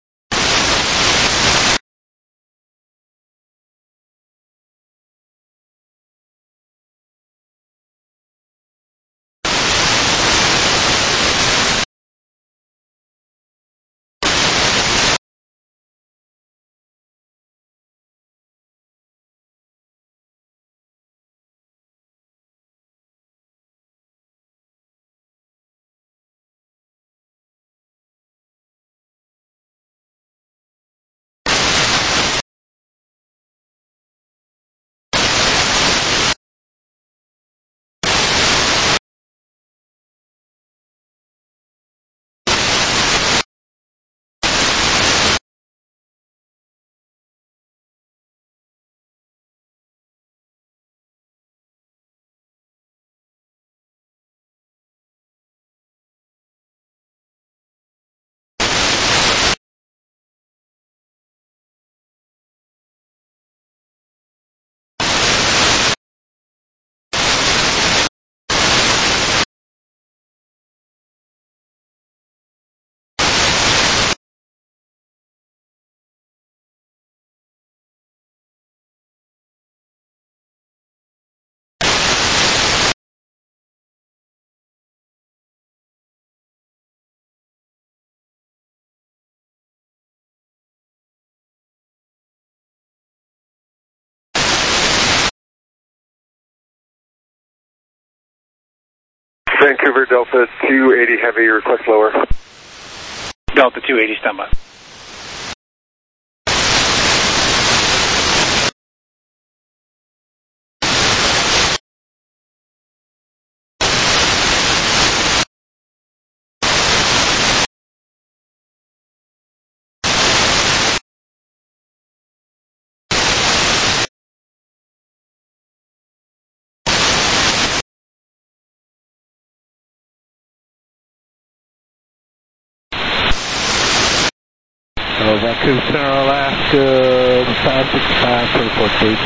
Vancouver Delta two eighty Heavy, request lower. Delta two eighty, standby. Hello, Vancouver Center, Alaska, five six five, three four three.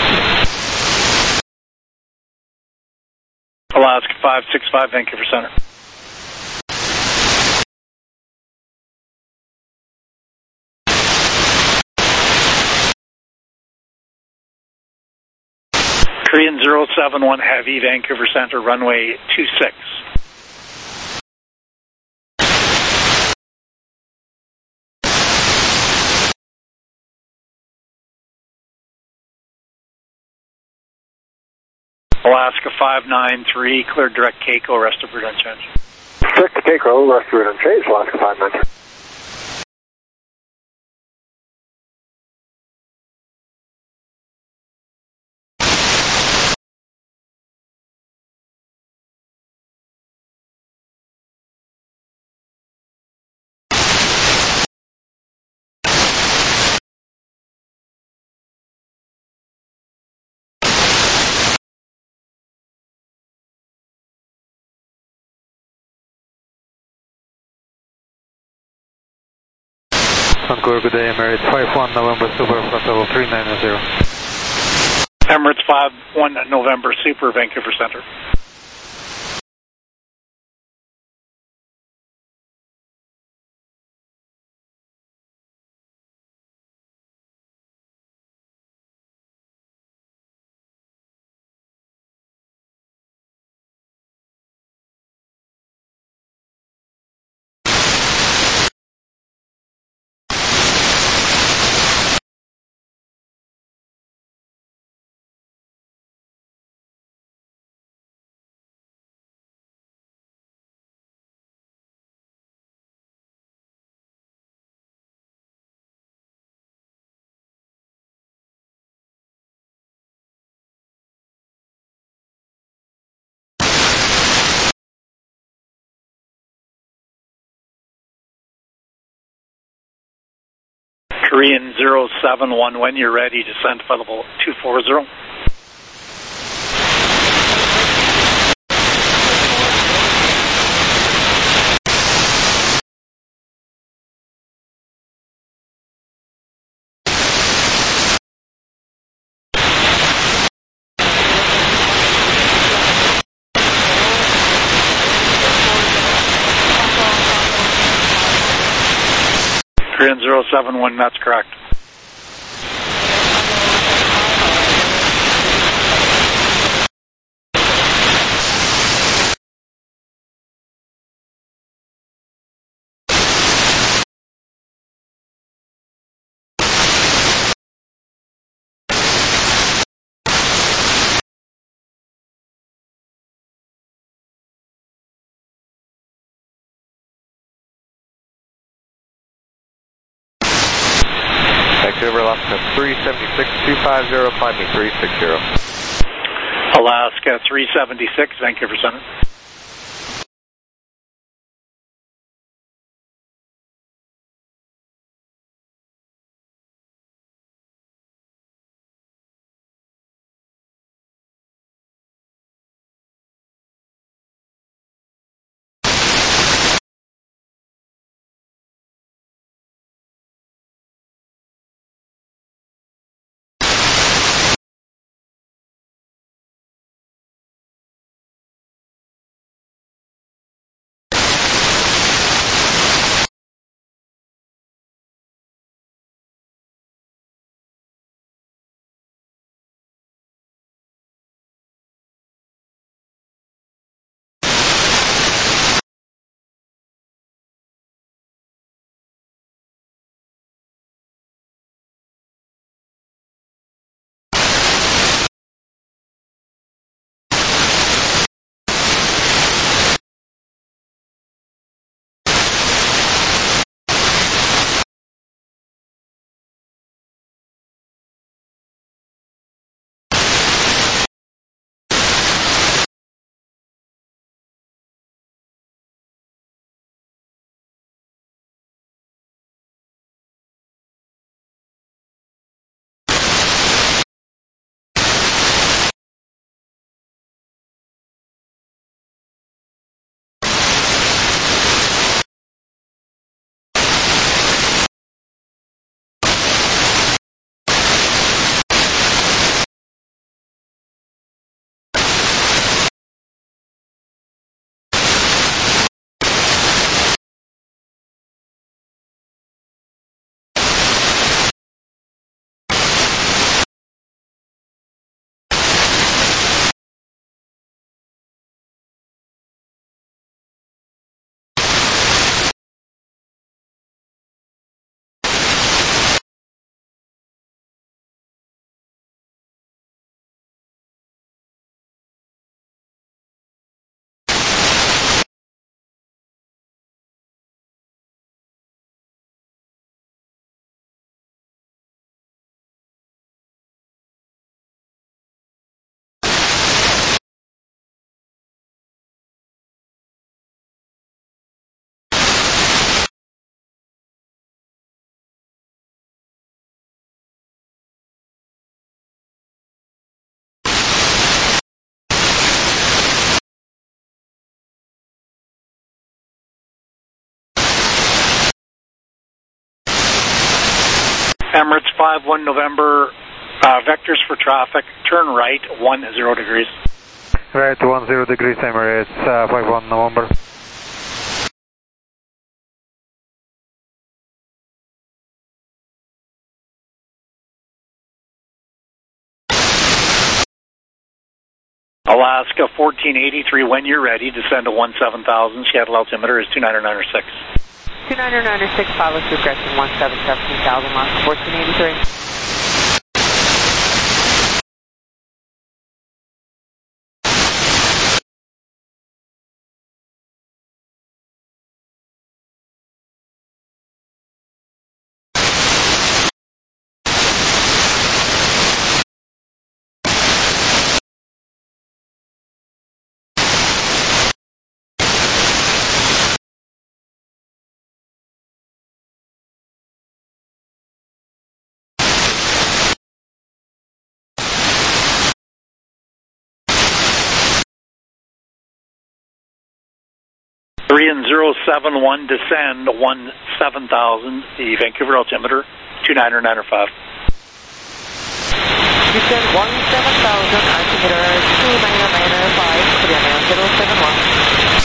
Alaska five six five, Vancouver Center. Korean zero seven one Heavy, Vancouver Center, runway two six. Alaska five nine three, cleared direct C A C O, rest of route unchanged. Direct to C A C O, rest of route unchanged, Alaska five nine three. Vancouver, good day, Emirates five one November Super, flight level three nine zero. Emirates five one November Super, Vancouver Center. Korean zero seven one, when you're ready, descend to flight level two four zero. Korean zero seven one, that's correct. Vancouver, Alaska three seventy-six, two five zero, climb me three six zero. Alaska three seventy-six, Vancouver Center. Emirates five one November, uh, vectors for traffic, turn right, one zero degrees. Right, one zero degrees, Emirates, uh, five one November. Alaska fourteen eighty-three, when you're ready, descend to one seven thousand, Seattle altimeter is two nine nine six. two nine nine six, follow through Gretchen, one seven seventeen thousand, Alaska fourteen eighty-three. three and zero seven one, descend one seven thousand, the Vancouver altimeter, two nine nine five. Descend one seven thousand, altimeter two nine nine five, Korean zero seven one.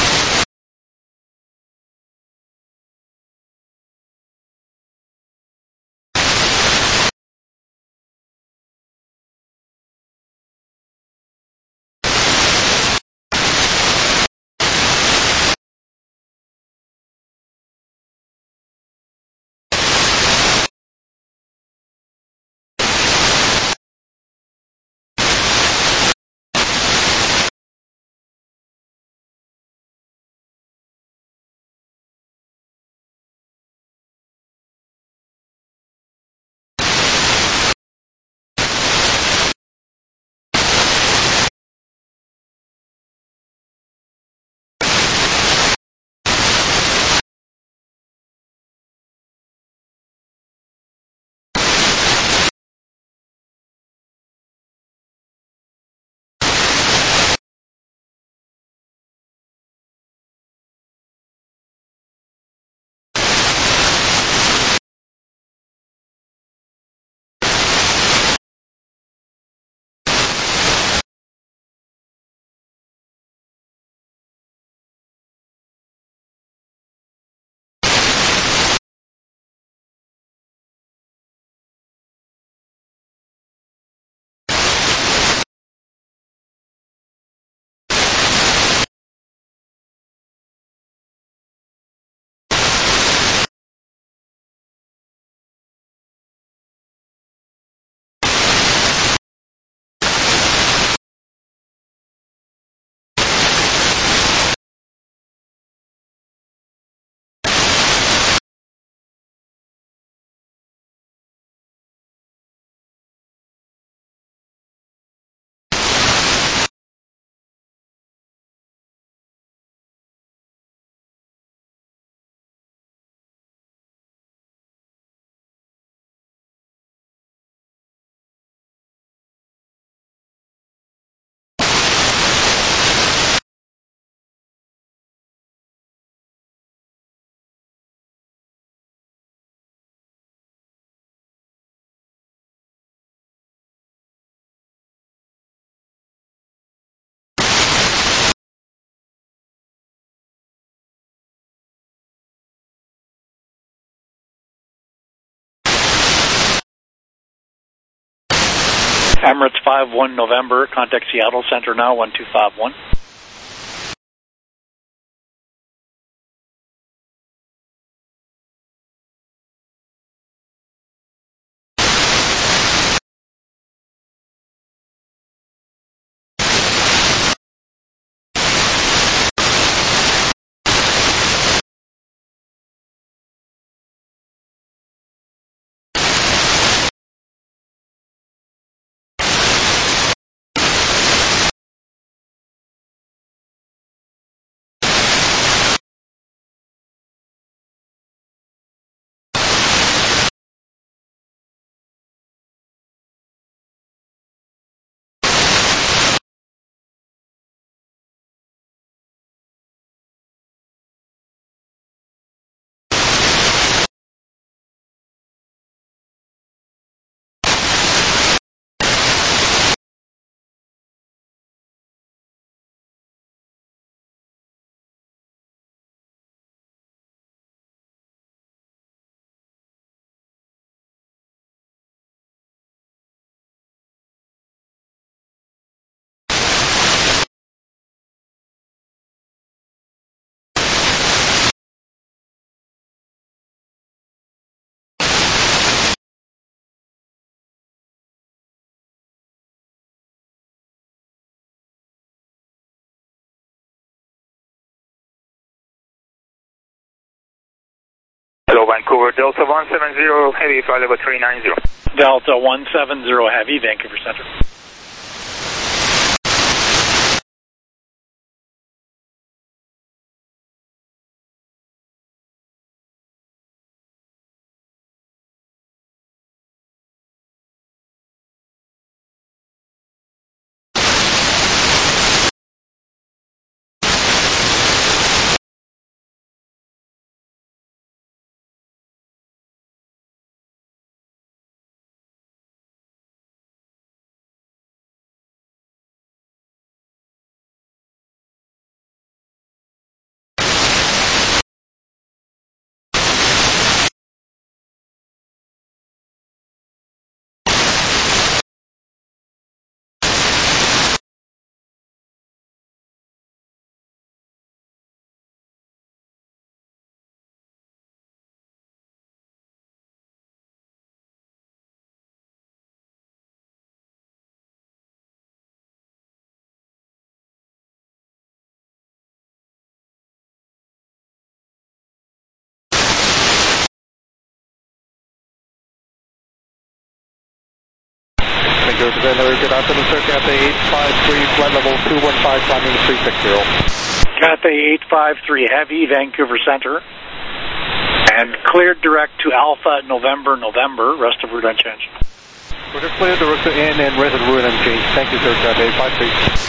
Emirates five one November, contact Seattle Center now, one two five one. Vancouver, Delta one seven zero, heavy, flight level three nine zero. Delta one seven zero Heavy, Vancouver Center. Good afternoon, sir. Cathay eight five three, flight level two one five, climbing three six zero. Cathay eight five three Heavy, Vancouver Center. And cleared direct to Alpha November, November. Rest of route unchanged. We're just cleared direct to N and rest of route unchanged. Thank you, sir. Cathay eight five three.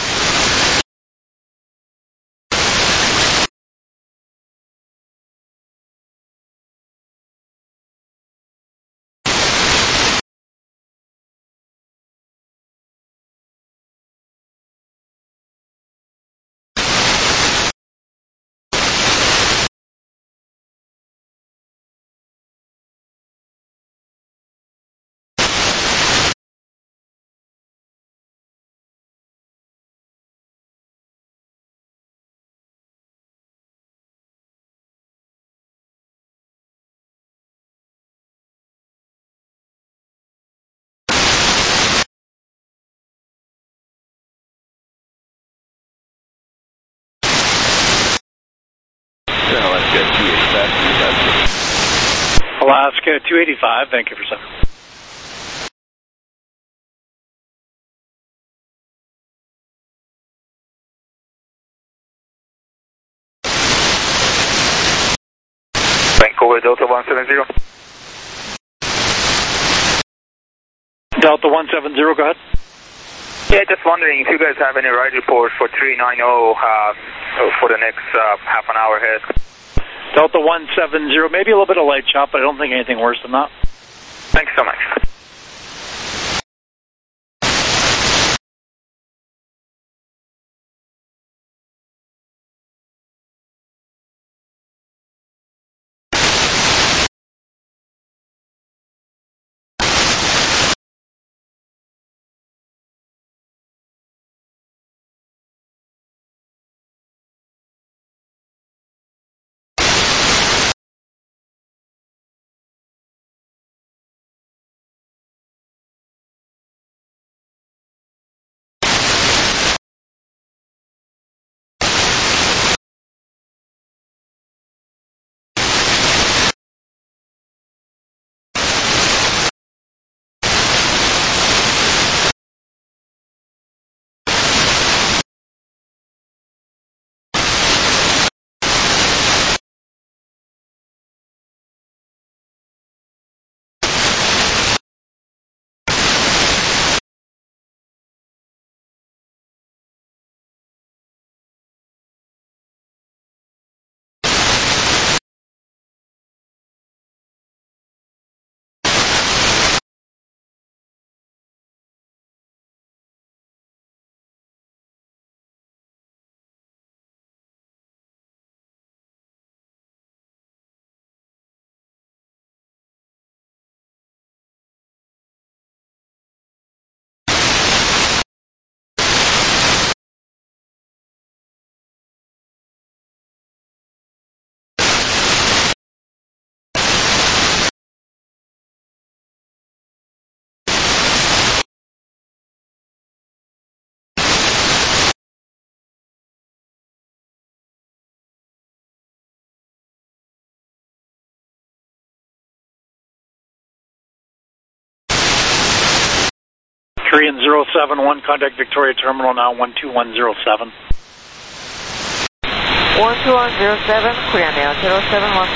Alaska two eighty-five, Vancouver Center. Vancouver, Delta one seven zero. Delta one seven zero, go ahead. Yeah, just wondering if you guys have any ride report for three nine zero uh, for the next uh, half an hour ahead. Delta one seven zero, maybe a little bit of light chop, but I don't think anything worse than that. Thanks so much. Korean zero seven one, contact Victoria Terminal now one two one zero seven. one two one zero seven, Korean Air zero seven one.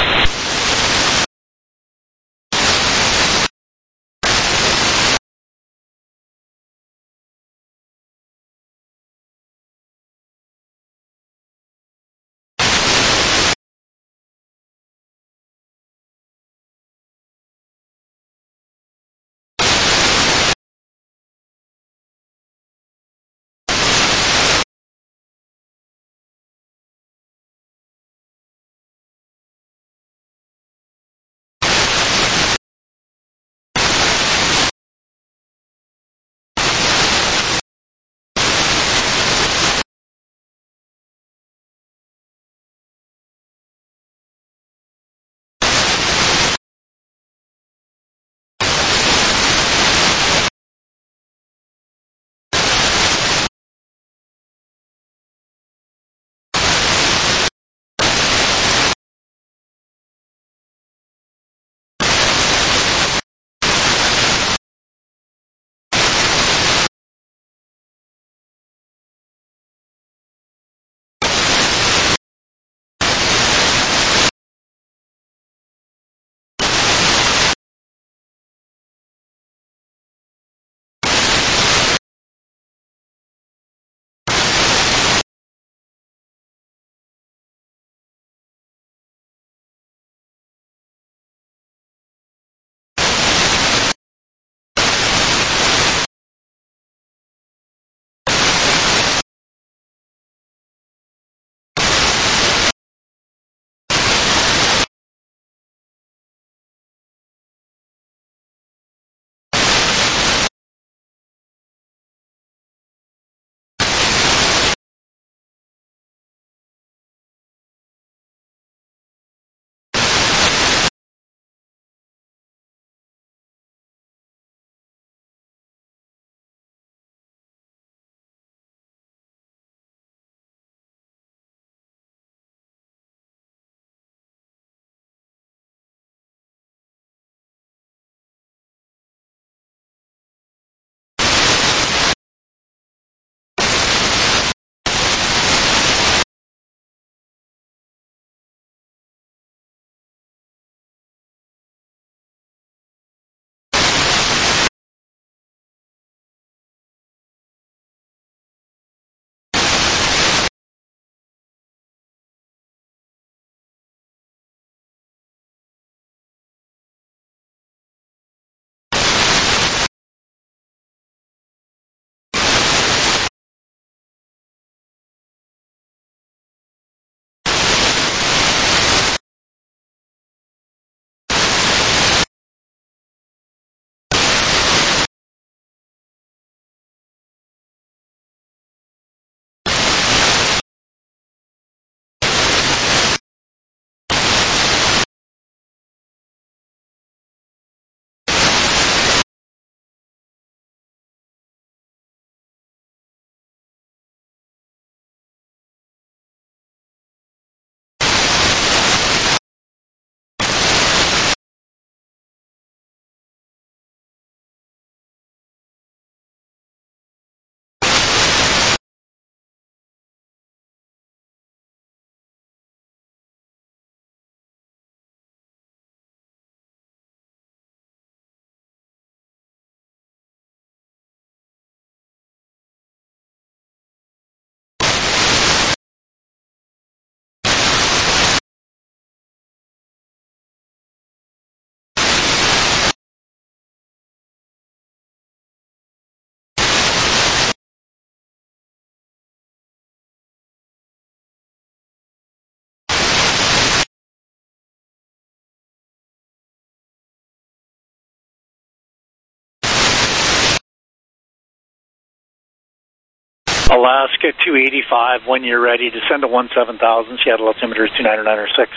Alaska two eighty-five, when you're ready, descend to one seven thousand, Seattle altimeter is two nine nine six.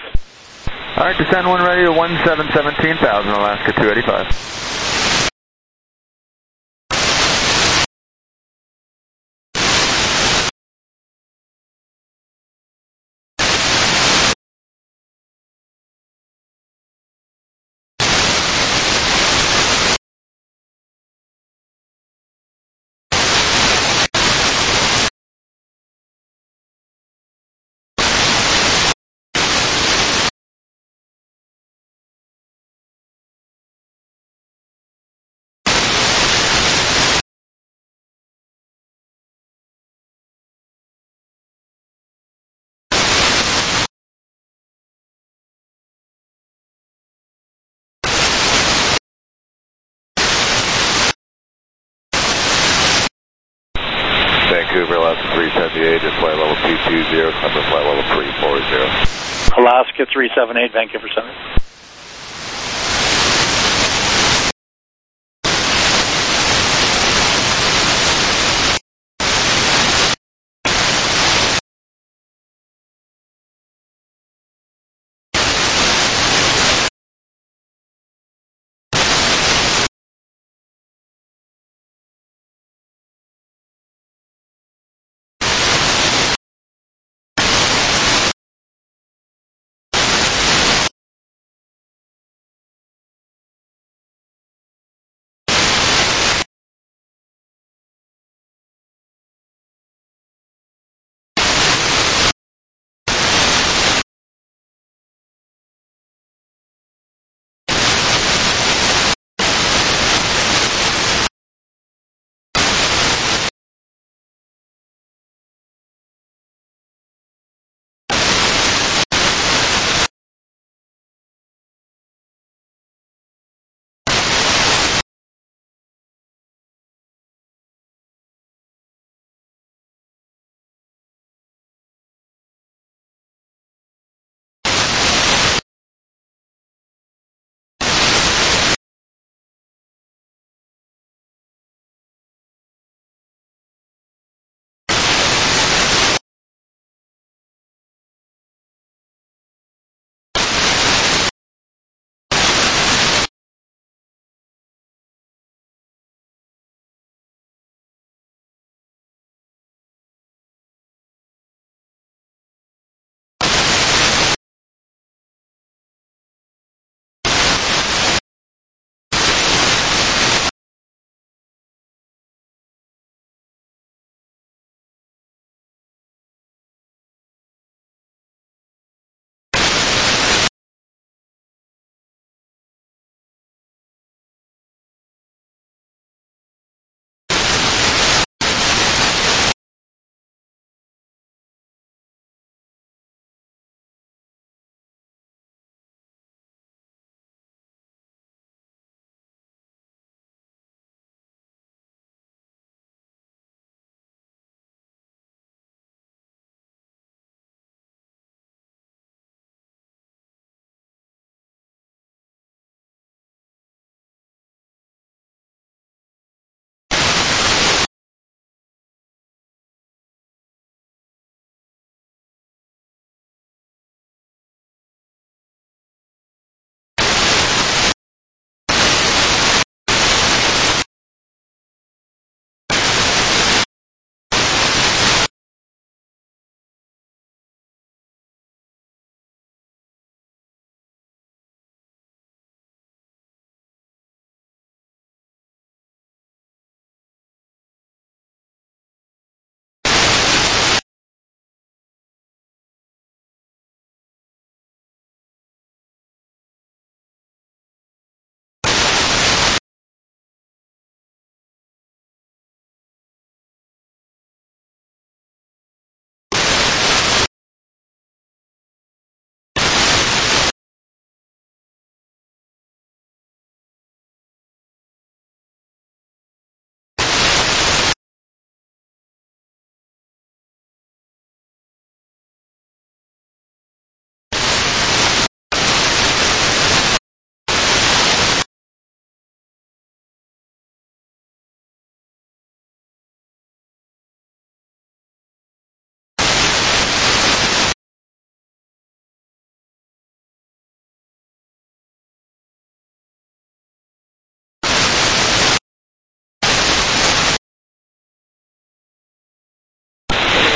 All right, descend when ready to one seven seventeen thousand, Alaska two eighty-five. Vancouver, Alaska three seventy-eight, is flight level two two zero, climb to flight level three four zero. Alaska three seventy-eight, Vancouver Center.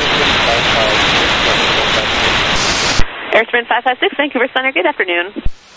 Airsprint five five six, Vancouver Center, good afternoon.